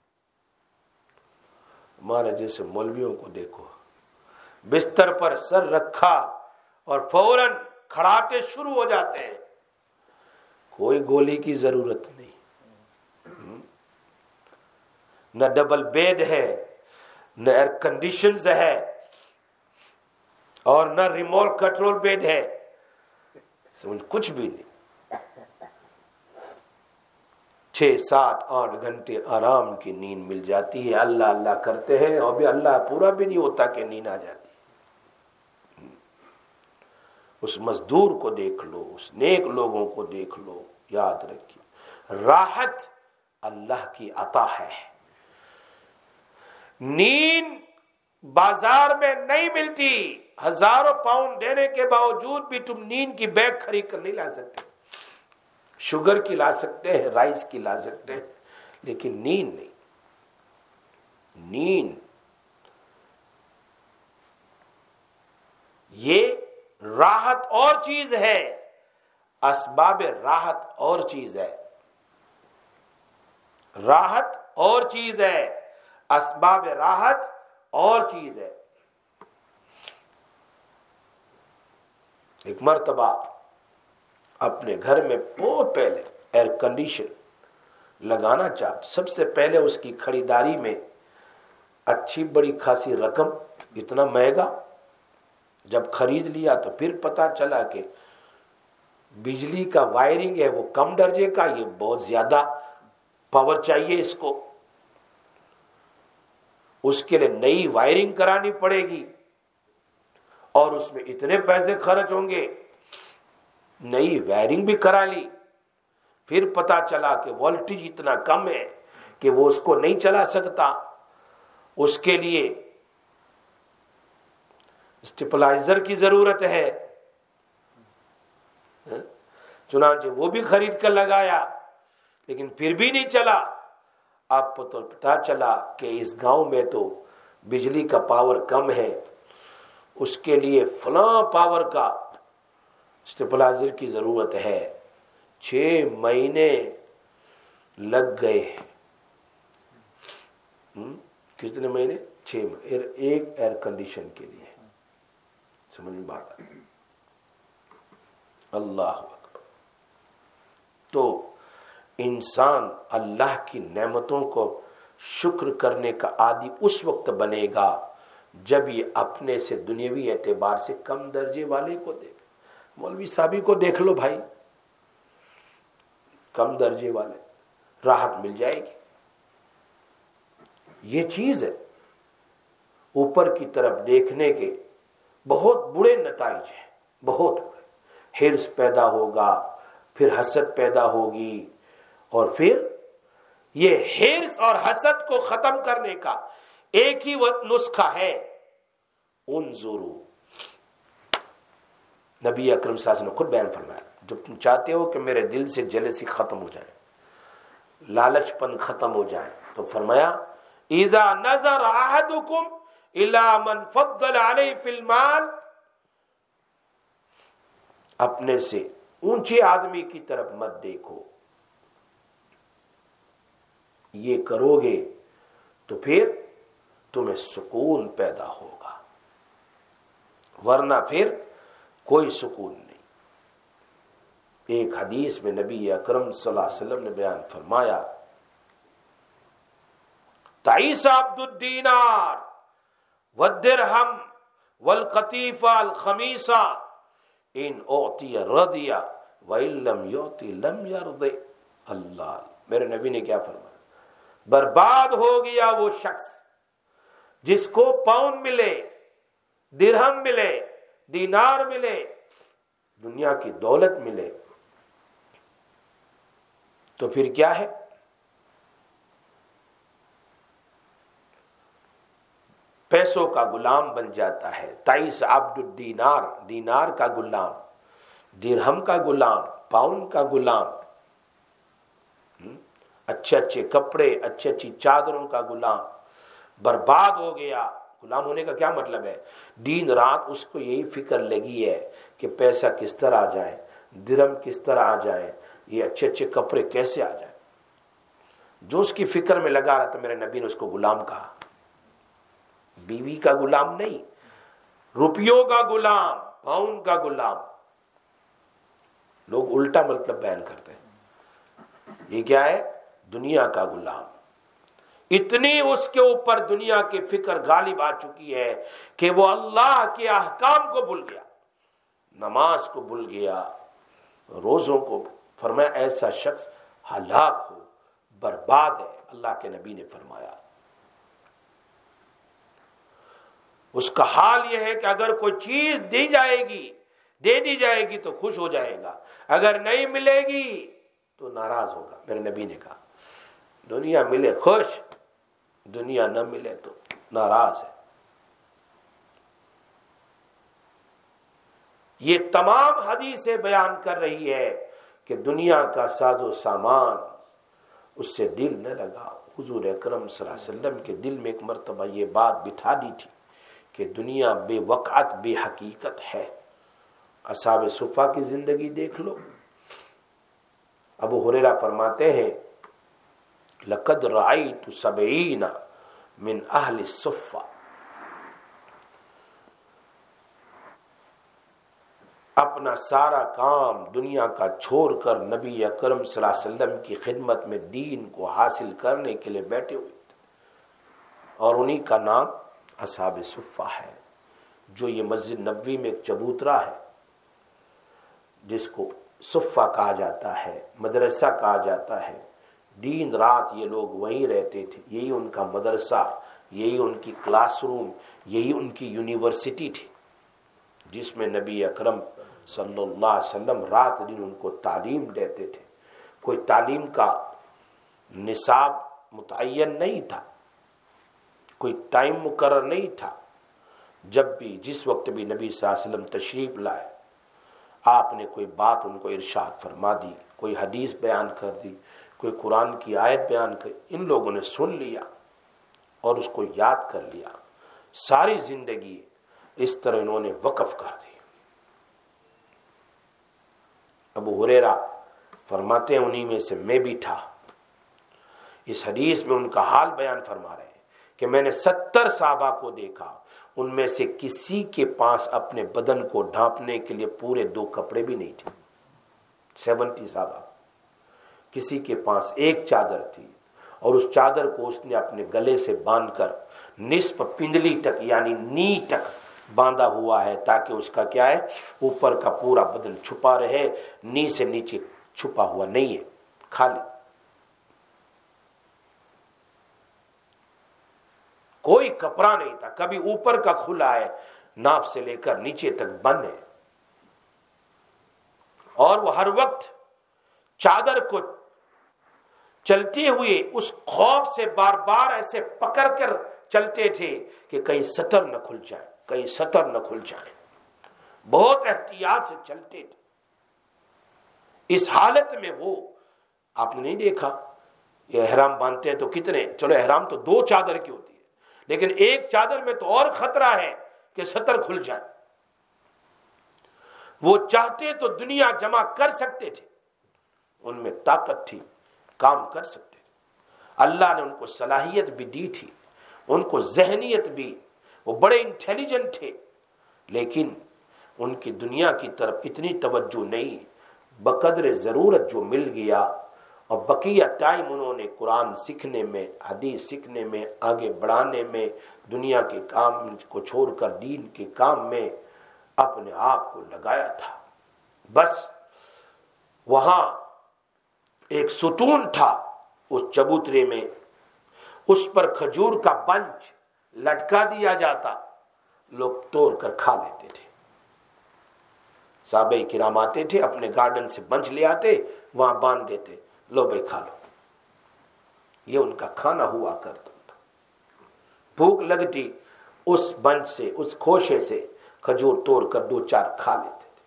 ہمارے جیسے مولویوں کو دیکھو، بستر پر سر رکھا اور فوراً کھڑاٹے شروع ہو جاتے ہیں. کوئی گولی کی ضرورت نہیں، نہ ڈبل بیڈ ہے، نہ ایئر کنڈیشنز ہے، اور نہ ریموٹ کنٹرول بیڈ ہے، کچھ بھی نہیں. 6 7 8 گھنٹے آرام کی نیند مل جاتی ہے. اللہ اللہ کرتے ہیں اور بھی اللہ پورا بھی نہیں ہوتا کہ نیند آ جاتی. اس مزدور کو دیکھ لو، اس نیک لوگوں کو دیکھ لو. یاد رکھیے راحت اللہ کی عطا ہے. نیند بازار میں نہیں ملتی، ہزاروں پاؤنڈ دینے کے باوجود بھی تم نیند کی بیگ خرید کر نہیں لا سکتے. شوگر کی لا سکتے ہیں، رائس کی لا سکتے ہیں، لیکن نیند نہیں. نیند یہ راحت اور چیز ہے، اسباب راحت اور چیز ہے، راحت اور چیز ہے، اسباب راحت اور چیز ہے۔ ایک مرتبہ اپنے گھر میں بہت پہلے ایئر کنڈیشن لگانا چاہتا، سب سے پہلے اس کی خریداری میں اچھی بڑی خاصی رقم، اتنا مہنگا، جب خرید لیا تو پھر پتا چلا کہ بجلی کا وائرنگ ہے وہ کم درجے کا، یہ بہت زیادہ پاور چاہیے اس کو، اس کے لیے نئی وائرنگ کرانی پڑے گی اور اس میں اتنے پیسے خرچ ہوں گے۔ نئی وائرنگ بھی کرا لی، پھر پتا چلا کہ وولٹیج اتنا کم ہے کہ وہ اس کو نہیں چلا سکتا، اس کے لیے اسٹیپلائزر کی ضرورت ہے، چنانچہ وہ بھی خرید کر لگایا، لیکن پھر بھی نہیں چلا۔ اب تو پتا چلا کہ اس گاؤں میں تو بجلی کا پاور کم ہے، اس کے لیے فلاں پاور کا اسٹیپلائزر کی ضرورت ہے۔ 6 مہینے لگ گئے۔ کتنے مہینے؟ 6 مہینے ایک ایئر کنڈیشن کے لیے۔ سمجھ میں بات آئی؟ اللہ اکبر۔ تو انسان اللہ کی نعمتوں کو شکر کرنے کا عادی اس وقت بنے گا جب یہ اپنے سے دنیاوی اعتبار سے کم درجے والے کو دیکھے۔ مولوی صاحبی کو دیکھ لو بھائی، کم درجے والے، راحت مل جائے گی۔ یہ چیز ہے، اوپر کی طرف دیکھنے کے بہت برے نتائج ہیں، بہت برے۔ حرص پیدا ہوگا، پھر حسد پیدا ہوگی، اور پھر یہ حرص اور حسد کو ختم کرنے کا ایک ہی نسخہ ہے، انظروا۔ نبی اکرم صلی اللہ علیہ وسلم نے خود بیان فرمایا، جب تم چاہتے ہو کہ میرے دل سے جلسی ختم ہو جائے، لالچ پن ختم ہو جائے، تو فرمایا اذا نظر احدکم الی من فضل علیہ فی المال، اپنے سے اونچے آدمی کی طرف مت دیکھو۔ یہ کرو گے تو پھر تمہیں سکون پیدا ہوگا، ورنہ پھر کوئی سکون نہیں۔ ایک حدیث میں نبی اکرم صلی اللہ علیہ وسلم نے بیان فرمایا، تعیس عبد الدینار والدرہم والقطیفہ الخمیسہ ان اعطی رضی وان لم یعطی لم یرضی۔ اللہ، میرے نبی نے کیا فرمایا؟ برباد ہو گیا وہ شخص جس کو پاؤنڈ ملے، درہم ملے، دینار ملے، دنیا کی دولت ملے، تو پھر کیا ہے؟ پیسوں کا غلام بن جاتا ہے۔ تعیس عبد الدینار، دینار کا غلام، درہم کا غلام، پاؤنڈ کا غلام، اچھے اچھے کپڑے، اچھی اچھی چادروں کا غلام، برباد ہو گیا۔ غلام ہونے کا کیا مطلب ہے؟ دن رات اس کو یہی فکر لگی ہے کہ پیسہ کس طرح آ جائے، درہم کس طرح آ جائے، یہ اچھے اچھے کپڑے کیسے آ جائے۔ جو اس کی فکر میں لگا رہا تھا، میرے نبی نے اس کو غلام کہا۔ بیوی کا غلام نہیں، روپیوں کا غلام، پاؤنڈ کا غلام۔ لوگ الٹا مطلب بیان کرتے ہیں۔ یہ کیا ہے؟ دنیا کا غلام۔ اتنی اس کے اوپر دنیا کی فکر غالب آ چکی ہے کہ وہ اللہ کے احکام کو بھول گیا، نماز کو بھول گیا، روزوں کو۔ فرمایا ایسا شخص ہلاک ہو، برباد ہے۔ اللہ کے نبی نے فرمایا اس کا حال یہ ہے کہ اگر کوئی چیز دی جائے گی، دے دی جائے گی تو خوش ہو جائے گا، اگر نہیں ملے گی تو ناراض ہوگا۔ میرے نبی نے کہا دنیا ملے خوش، دنیا نہ ملے تو ناراض ہے۔ یہ تمام حدیثیں بیان کر رہی ہے کہ دنیا کا ساز و سامان اس سے دل نہ لگا۔ حضور اکرم صلی اللہ علیہ وسلم کے دل میں ایک مرتبہ یہ بات بٹھا دی تھی کہ دنیا بے وقعت بے حقیقت ہے۔ اصحاب صفہ کی زندگی دیکھ لو۔ ابو ہریرہ فرماتے ہیں لقد رأیت 70 من اہل الصفہ، اپنا سارا کام دنیا کا چھوڑ کر نبی اکرم صلی اللہ علیہ وسلم کی خدمت میں دین کو حاصل کرنے کے لیے بیٹھے ہوئے تھے، اور انہی کا نام اصحاب صفہ ہے۔ جو یہ مسجد نبوی میں ایک چبوترا ہے جس کو صفہ کہا جاتا ہے، مدرسہ کہا جاتا ہے، دن رات یہ لوگ وہیں رہتے تھے، یہی ان کا مدرسہ، یہی ان کی کلاس روم، یہی ان کی یونیورسٹی تھی، جس میں نبی اکرم صلی اللہ علیہ وسلم رات دن ان کو تعلیم دیتے تھے۔ کوئی تعلیم کا نصاب متعین نہیں تھا، کوئی ٹائم مقرر نہیں تھا۔ جب بھی جس وقت بھی نبی صلی اللہ علیہ وسلم تشریف لائے، آپ نے کوئی بات ان کو ارشاد فرما دی، کوئی حدیث بیان کر دی، کوئی قرآن کی آیت بیان کر، ان لوگوں نے سن لیا اور اس کو یاد کر لیا۔ ساری زندگی اس طرح انہوں نے وقف کر دی۔ ابو ہریرہ فرماتے ہیں انہی میں سے میں بھی تھا۔ اس حدیث میں ان کا حال بیان فرما رہے ہیں کہ میں نے 70 صحابہ کو دیکھا، ان میں سے کسی کے پاس اپنے بدن کو ڈھانپنے کے لیے پورے 2 کپڑے بھی نہیں تھے۔ 70 صحابہ، کسی کے پاس ایک چادر تھی، اور اس چادر کو اس نے اپنے گلے سے باندھ کر نصف پنڈلی تک یعنی نی تک باندھا ہوا ہے، تاکہ اس کا کیا ہے، اوپر کا پورا بدن چھپا رہے، نی سے نیچے چھپا ہوا نہیں ہے، خالی۔ کوئی کپڑا نہیں تھا، کبھی اوپر کا کھلا ہے، ناف سے لے کر نیچے تک بند ہے، اور وہ ہر وقت چادر کو چلتے ہوئے اس خوف سے بار بار ایسے پکڑ کر چلتے تھے کہ کہیں سطر نہ کھل جائے، کہیں سطر نہ کھل جائے، بہت احتیاط سے چلتے تھے۔ اس حالت میں وہ، آپ نے نہیں دیکھا یہ احرام باندھتے ہیں تو کتنے، چلو احرام تو 2 چادر کی ہوتی ہے، لیکن ایک چادر میں تو اور خطرہ ہے کہ سطر کھل جائے۔ وہ چاہتے تو دنیا جمع کر سکتے تھے، ان میں طاقت تھی، کام کر سکتے تھے، اللہ نے ان کو صلاحیت بھی دی تھی، ان کو ذہنیت بھی، وہ بڑے انٹیلیجنٹ تھے، لیکن ان کی دنیا کی طرف اتنی توجہ نہیں۔ بقدر ضرورت جو مل گیا، اور بقیہ ٹائم انہوں نے قرآن سیکھنے میں، حدیث سیکھنے میں، آگے بڑھانے میں، دنیا کے کام کو چھوڑ کر دین کے کام میں اپنے آپ کو لگایا تھا۔ بس وہاں ایک ستون تھا اس چبوترے میں، اس پر کھجور کا بنچ لٹکا دیا جاتا، لوگ توڑ کر کھا لیتے تھے۔ صحابہ کرام آتے تھے، اپنے گارڈن سے بنچ لے آتے، وہاں باندھ دیتے، لو بھائی کھا لو۔ یہ ان کا کھانا ہوا کرتا تھا۔ بھوک لگتی، اس بنچ سے، اس خوشے سے کھجور توڑ کر 2-4 کھا لیتے تھے۔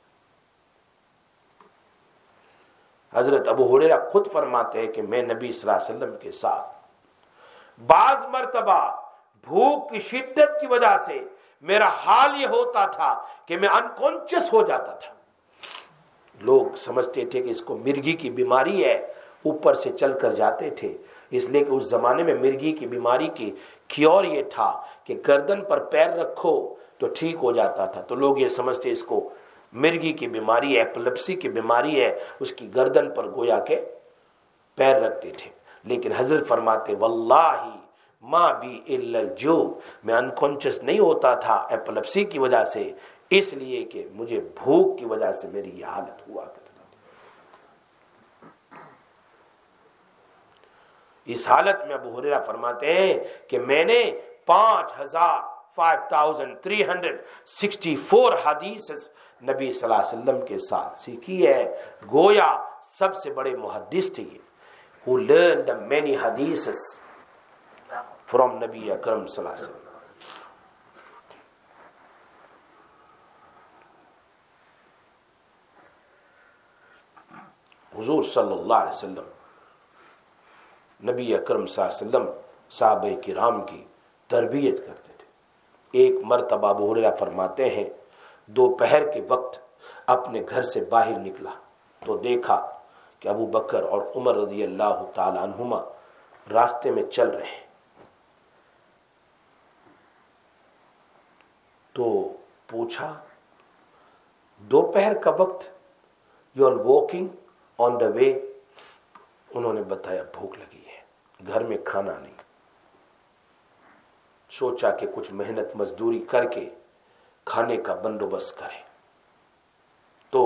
حضرت ابو ہریرہ خود فرماتے ہیں کہ میں نبی صلی اللہ علیہ وسلم کے ساتھ بعض مرتبہ بھوک کی شدت کی وجہ سے میرا حال یہ ہوتا تھا کہ میں انکانشیس ہو جاتا تھا۔ لوگ سمجھتے تھے کہ اس کو مرگی کی بیماری ہے، اوپر سے چل کر جاتے تھے، اس لیے کہ اس زمانے میں مرگی کی بیماری کی کیور یہ تھا کہ گردن پر پیر رکھو تو ٹھیک ہو جاتا تھا، تو لوگ یہ سمجھتے اس کو مرگی کی بیماری ہے، ایپیلیپسی کی بیماری ہے، اس کی گردن پر گویا کے پیر رکھتے تھے۔ لیکن حضرت فرماتے واللہ ما بی الا الجوع، میں انکانشیس نہیں ہوتا تھا ایپیلیپسی کی وجہ سے، اس لیے کہ مجھے بھوک کی وجہ سے میری یہ حالت ہوا کرتا تھا۔ اس حالت میں ابو ہریرہ فرماتے ہیں کہ میں نے 5364 حدیث نبی صلی اللہ علیہ وسلم کے ساتھ سیکھی ہے۔ گویا سب سے بڑے محدث تھے who learned the many hadiths from نبی اکرم صلی اللہ علیہ وسلم۔ حضور صلی اللہ علیہ وسلم، نبی اکرم صلی اللہ علیہ وسلم صحابہ کرام کی تربیت کرتے تھے، ایک مرتبہ ابو ہریرہ فرماتے ہیں دوپہر کے وقت اپنے گھر سے باہر نکلا تو دیکھا کہ ابو بکر اور عمر رضی اللہ تعالی عنہما راستے میں چل رہے ہیں. تو پوچھا دوپہر کا وقت you are walking on the way. انہوں نے بتایا بھوک لگی ہے, گھر میں کھانا نہیں. سوچا کہ کچھ محنت مزدوری کر کے کھانے کا بندوبست کرے. تو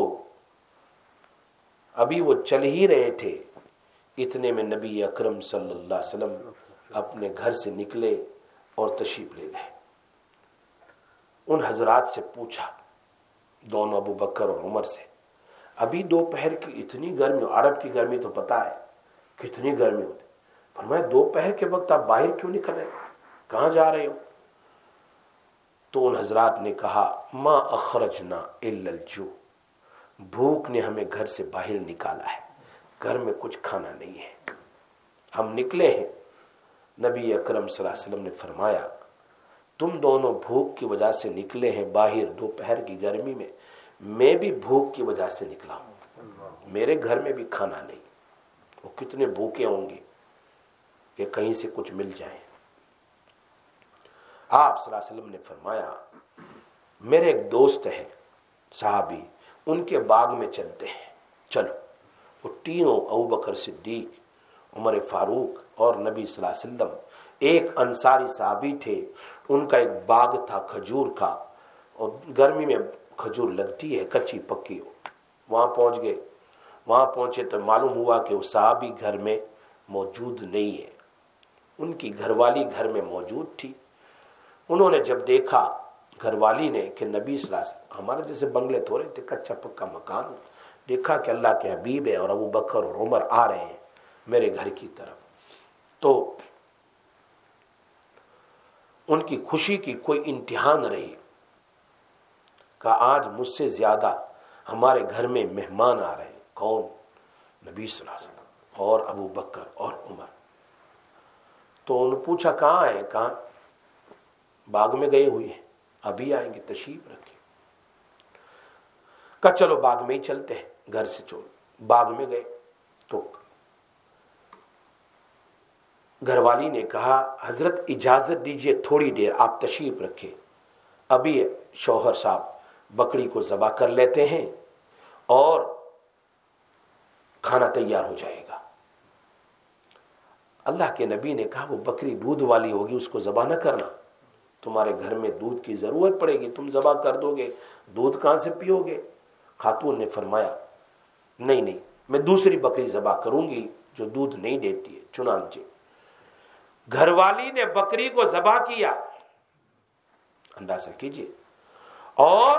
ابھی وہ چل ہی رہے تھے, اتنے میں نبی اکرم صلی اللہ علیہ وسلم اپنے گھر سے نکلے اور تشریف لے گئے. ان حضرات سے پوچھا, دونوں ابو بکر اور عمر سے, ابھی دوپہر کی اتنی گرمی, عرب کی گرمی تو پتہ ہے کتنی گرمی ہوتی. فرمایا دوپہر کے وقت آپ باہر کیوں نکل رہے, کہاں جا رہے ہو؟ تو ان حضرات نے کہا ما اخرجنا الا الجوع, بھوک نے ہمیں گھر سے باہر نکالا ہے, گھر میں کچھ کھانا نہیں ہے, ہم نکلے ہیں. نبی اکرم صلی اللہ علیہ وسلم نے فرمایا تم دونوں بھوک کی وجہ سے نکلے ہیں باہر دوپہر کی گرمی میں, میں بھی بھوک کی وجہ سے نکلا ہوں, میرے گھر میں بھی کھانا نہیں. وہ کتنے بھوکے ہوں گے کہ کہیں سے کچھ مل جائے. آپ صلی اللہ علیہ وسلم نے فرمایا میرے ایک دوست ہیں صحابی, ان کے باغ میں چلتے ہیں, چلو. وہ تینوں ابو بکر صدیق, عمر فاروق اور نبی صلی اللہ علیہ وسلم, ایک انصاری صحابی تھے, ان کا ایک باغ تھا کھجور کا, اور گرمی میں کھجور لگتی ہے کچی پکی. وہاں پہنچ گئے. وہاں پہنچے تو معلوم ہوا کہ وہ صحابی گھر میں موجود نہیں ہے, ان کی گھر والی گھر میں موجود تھی. انہوں نے جب دیکھا گھر والی نے کہ نبی صلی اللہ علیہ وسلم, ہمارے جیسے بنگلے تھوڑے تھے, کچا پکا مکان, دیکھا کہ اللہ کے حبیب ہے اور ابو بکر اور عمر آ رہے ہیں میرے گھر کی طرف, تو ان کی خوشی کی کوئی انتہا نہ رہی. کہا آج مجھ سے زیادہ ہمارے گھر میں مہمان آ رہے ہیں. کون؟ نبی صلی اللہ علیہ وسلم اور ابو بکر اور عمر. تو انہوں نے پوچھا کہاں ہیں؟ کہاں؟ باغ میں گئے ہوئے ہیں, ابھی آئیں گے, تشریف رکھیں. کہا چلو باغ میں ہی چلتے ہیں, گھر سے چھوڑ. باغ میں گئے تو گھر والی نے کہا حضرت اجازت دیجئے تھوڑی دیر آپ تشریف رکھیں, ابھی شوہر صاحب بکری کو ذبح کر لیتے ہیں اور کھانا تیار ہو جائے گا. اللہ کے نبی نے کہا وہ بکری دودھ والی ہوگی, اس کو ذبح نہ کرنا, تمہارے گھر میں دودھ کی ضرورت پڑے گی, تم ذبح کر دو گے دودھ کہاں سے پیو گے؟ خاتون نے فرمایا نہیں نہیں, میں دوسری بکری ذبح کروں گی جو دودھ نہیں دیتی ہے. چنانچہ گھر والی نے بکری کو ذبح کیا, اندازہ کیجئے, اور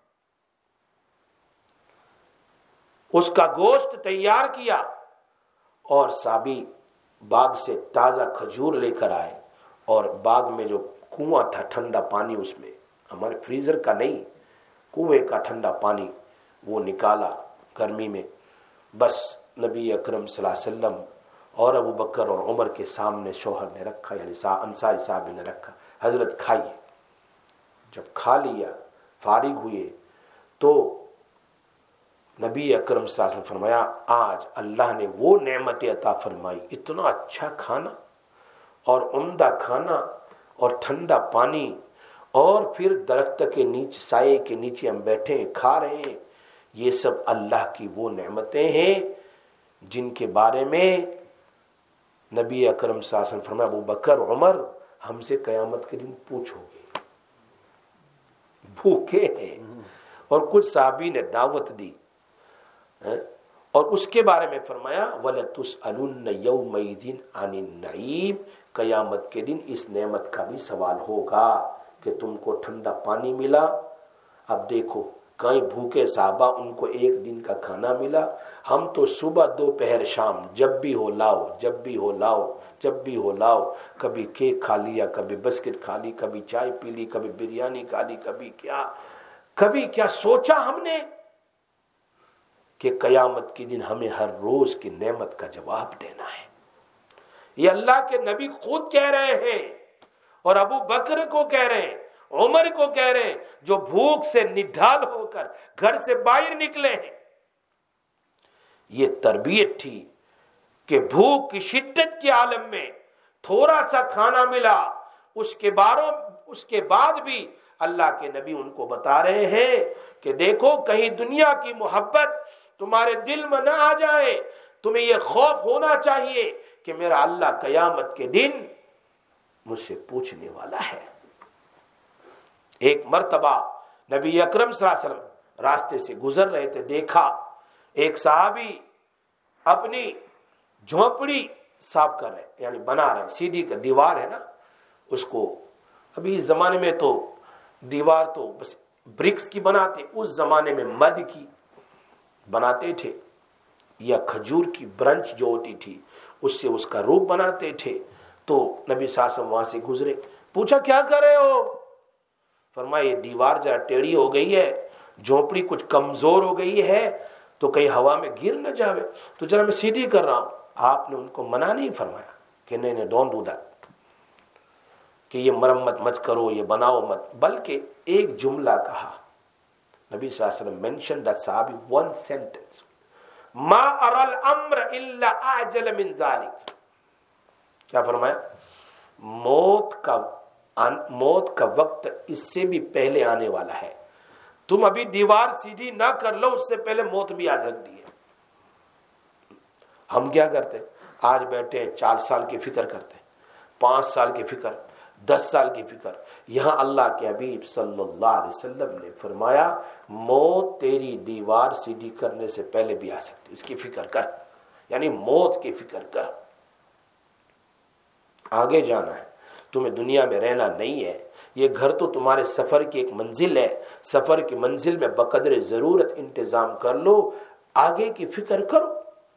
اس کا گوشت تیار کیا, اور صحابی باغ سے تازہ کھجور لے کر آئے, اور باغ میں جو کنواں تھا ٹھنڈا پانی, اس میں ہمارے فریزر کا نہیں, کنویں کا ٹھنڈا پانی وہ نکالا گرمی میں. بس نبی اکرم صلی اللہ علیہ وسلم اور ابو بکر اور عمر کے سامنے شوہر نے رکھا, یعنی انصاری صاحب نے رکھا, حضرت کھائیے. جب کھا لیا فارغ ہوئے تو نبی اکرم صلی اللہ علیہ وسلم فرمایا آج اللہ نے وہ نعمت عطا فرمائی, اتنا اچھا کھانا اور عمدہ کھانا اور ٹھنڈا پانی, اور پھر درخت کے نیچے, سائے کے نیچے ہم بیٹھے ہیں کھا رہے ہیں. یہ سب اللہ کی وہ نعمتیں ہیں جن کے بارے میں نبی اکرم صلی اللہ علیہ وسلم فرمایا ابو بکر عمر ہم سے قیامت کے دن پوچھو گے. بھوکے ہیں. اور کچھ صحابی نے دعوت دی اور اس کے بارے میں فرمایا وَلَتُسْأَلُنَّ يَوْمَئِذٍ عَنِ النَّعِيمِ, قیامت کے دن اس نعمت کا بھی سوال ہوگا کہ تم کو ٹھنڈا پانی ملا. اب دیکھو کئی بھوکے صحابہ, ان کو ایک دن کا کھانا ملا, ہم تو صبح دوپہر شام جب بھی ہو لاؤ, جب بھی ہو لاؤ, جب بھی ہو لاؤ. کبھی کیک کھا لیا, کبھی بسکٹ کھا لی, کبھی چائے پی لی, کبھی بریانی کھا لی, کبھی کیا سوچا ہم نے کہ قیامت کے دن ہمیں ہر روز کی نعمت کا جواب دینا ہے. یہ اللہ کے نبی خود کہہ رہے ہیں اور ابو بکر کو کہہ رہے ہیں, عمر کو کہہ رہے ہیں جو بھوک سے نڈھال ہو کر گھر سے باہر نکلے ہیں. یہ تربیت تھی کہ بھوک کی شدت کے عالم میں تھوڑا سا کھانا ملا، اس کے بعد بھی اللہ کے نبی ان کو بتا رہے ہیں کہ دیکھو کہیں دنیا کی محبت تمہارے دل میں نہ آ جائے. تمہیں یہ خوف ہونا چاہیے کہ میرا اللہ قیامت کے دن مجھ سے پوچھنے والا ہے. ایک مرتبہ نبی اکرم صلی اللہ علیہ وسلم راستے سے گزر رہے تھے، دیکھا ایک صحابی اپنی جھونپڑی صاف کر رہے، یعنی بنا رہے، سیدھی کا دیوار ہے نا، اس کو ابھی اس زمانے میں تو دیوار تو بس برکس کی بناتے، اس زمانے میں مد کی بناتے تھے یا کھجور کی برنچ جو ہوتی تھی اس سے اس کا روپ بناتے تھے. تو نبی صلی اللہ علیہ وسلم وہاں سے گزرے، پوچھا کیا کر رہے ہو؟ فرمایا یہ دیوار ذرا ٹیڑھی ہو گئی ہے، جھونپڑی کچھ کمزور ہو گئی ہے تو کہیں ہوا میں گر نہ جاوے، تو ذرا میں سیدھی کر رہا ہوں. آپ نے ان کو منع نہیں فرمایا کہ نہیں ڈونٹ ڈو دیٹ، کہ یہ مرمت مت کرو، یہ بناؤ مت، بلکہ ایک جملہ کہا. نبی صلی اللہ علیہ وسلم mentioned that صحابی one sentence، ما ارى الامر الا اعجل من ذلك. کیا فرمایا؟ موت کا وقت اس سے بھی پہلے آنے والا ہے، تم ابھی دیوار سیدھی نہ کر لو، اس سے پہلے موت بھی آ سکتی ہے. ہم کیا کرتے؟ آج بیٹھے 4 سال کی فکر کرتے، 5 سال کی فکر، 10 سال کی فکر. یہاں اللہ کے حبیب صلی اللہ علیہ وسلم نے فرمایا موت تیری دیوار سیدھی کرنے سے پہلے بھی آ سکتی، اس کی فکر کر، یعنی موت کی فکر کر. آگے جانا ہے، تمہیں دنیا میں رہنا نہیں ہے. یہ گھر تو تمہارے سفر کی ایک منزل ہے، سفر کی منزل میں بقدر ضرورت انتظام کر لو، آگے کی فکر کرو.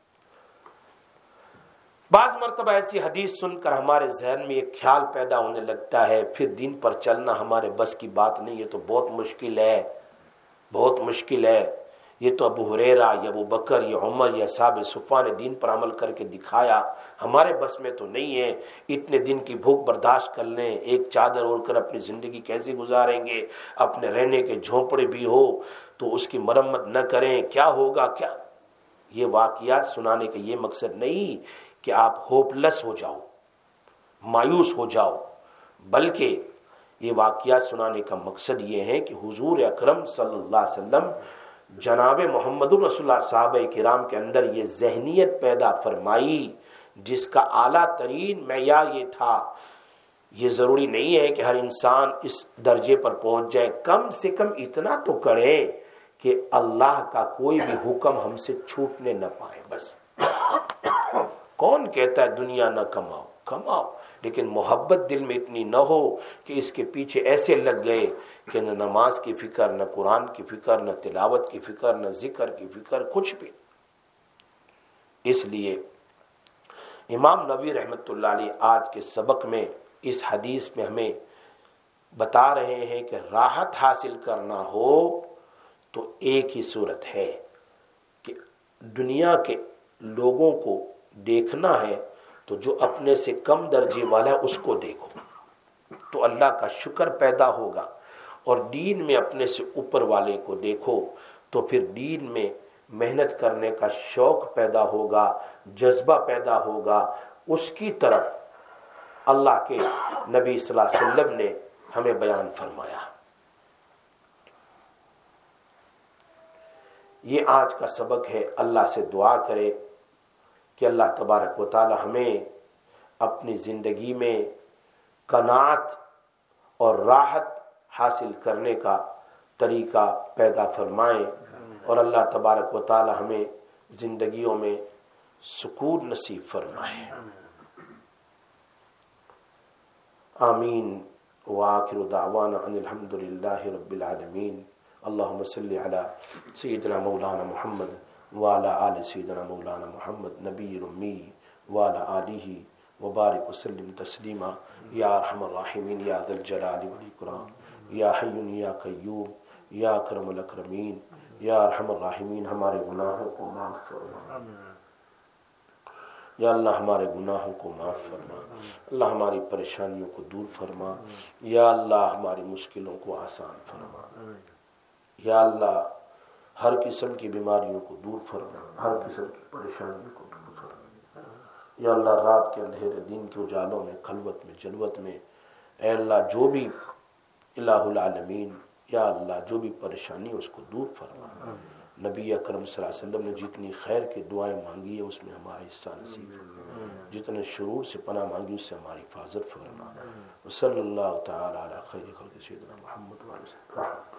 بعض مرتبہ ایسی حدیث سن کر ہمارے ذہن میں ایک خیال پیدا ہونے لگتا ہے پھر دین پر چلنا ہمارے بس کی بات نہیں، یہ تو بہت مشکل ہے، بہت مشکل ہے. یہ تو ابو ہریرہ یا ابو بکر یا عمر یا صحاب صفہ نے دین پر عمل کر کے دکھایا، ہمارے بس میں تو نہیں ہے. اتنے دن کی بھوک برداشت کر لیں، ایک چادر اوڑھ کر اپنی زندگی کیسے گزاریں گے؟ اپنے رہنے کے جھونپڑے بھی ہو تو اس کی مرمت نہ کریں، کیا ہوگا کیا؟ یہ واقعات سنانے کا یہ مقصد نہیں کہ آپ ہوپ لیس ہو جاؤ، مایوس ہو جاؤ، بلکہ یہ واقعات سنانے کا مقصد یہ ہے کہ حضور اکرم صلی اللہ علیہ وسلم جناب محمد الرسول اللہ صحابہ کرام کے اندر یہ ذہنیت پیدا فرمائی جس کا اعلیٰ ترین معیار یہ تھا. یہ ضروری نہیں ہے کہ ہر انسان اس درجے پر پہنچ جائے، کم سے کم اتنا تو کرے کہ اللہ کا کوئی بھی حکم ہم سے چھوٹنے نہ پائے. بس کون کہتا ہے دنیا نہ کماؤ؟ کماؤ، لیکن محبت دل میں اتنی نہ ہو کہ اس کے پیچھے ایسے لگ گئے کہ نہ نماز کی فکر، نہ قرآن کی فکر، نہ تلاوت کی فکر، نہ ذکر کی فکر، کچھ بھی. اس لیے امام نووی رحمۃ اللہ علیہ آج کے سبق میں اس حدیث میں ہمیں بتا رہے ہیں کہ راحت حاصل کرنا ہو تو ایک ہی صورت ہے کہ دنیا کے لوگوں کو دیکھنا ہے تو جو اپنے سے کم درجے والا ہے اس کو دیکھو تو اللہ کا شکر پیدا ہوگا، اور دین میں اپنے سے اوپر والے کو دیکھو تو پھر دین میں محنت کرنے کا شوق پیدا ہوگا، جذبہ پیدا ہوگا. اس کی طرف اللہ کے نبی صلی اللہ علیہ وسلم نے ہمیں بیان فرمایا. یہ آج کا سبق ہے. اللہ سے دعا کرے کہ اللہ تبارک و تعالی ہمیں اپنی زندگی میں قناعت اور راحت حاصل کرنے کا طریقہ پیدا فرمائیں، اور اللہ تبارک و تعالی ہمیں زندگیوں میں سکون نصیب فرمائے. آمین. وآخر دعوانا ان الحمد للہ رب العالمین. اللہم صلی علی سیدنا مولانا محمد وعلی آل سیدنا مولانا محمد نبی الامی وعلی آلہ وبارک وسلم تسلیما. یا ارحم الراحمین، یا ذا الجلال والاکرام، یا حی یا قیوم، یا اکرم الاکرمین، یا ارحم الراحمین. ہمارے گناہوں کو معاف فرما. یا اللہ ہمارے گناہوں کو معاف فرما، اللہ ہماری پریشانیوں کو دور فرما، یا اللہ ہماری مشکلوں کو آسان فرما، یا اللہ ہر قسم کی بیماریوں کو دور فرما، ہر قسم کی پریشانیوں کو دور فرما، یا اللہ رات کے اندھیرے دن کے اجالوں میں، خلوت میں، جلوت میں، اے اللہ جو بھی الہ العالمین یا اللہ جو بھی پریشانی اس کو دور فرما۔ نبی اکرم صلی اللہ علیہ وسلم نے جتنی خیر کی دعائیں مانگی ہے اس میں ہمارا حصہ نصیب فرما، جتنے شرور سے پناہ مانگی اس سے ہماری حفاظت فرما۔ صلی اللہ تعالی علی خیر خلق سیدنا محمد وعلیہ وسلم۔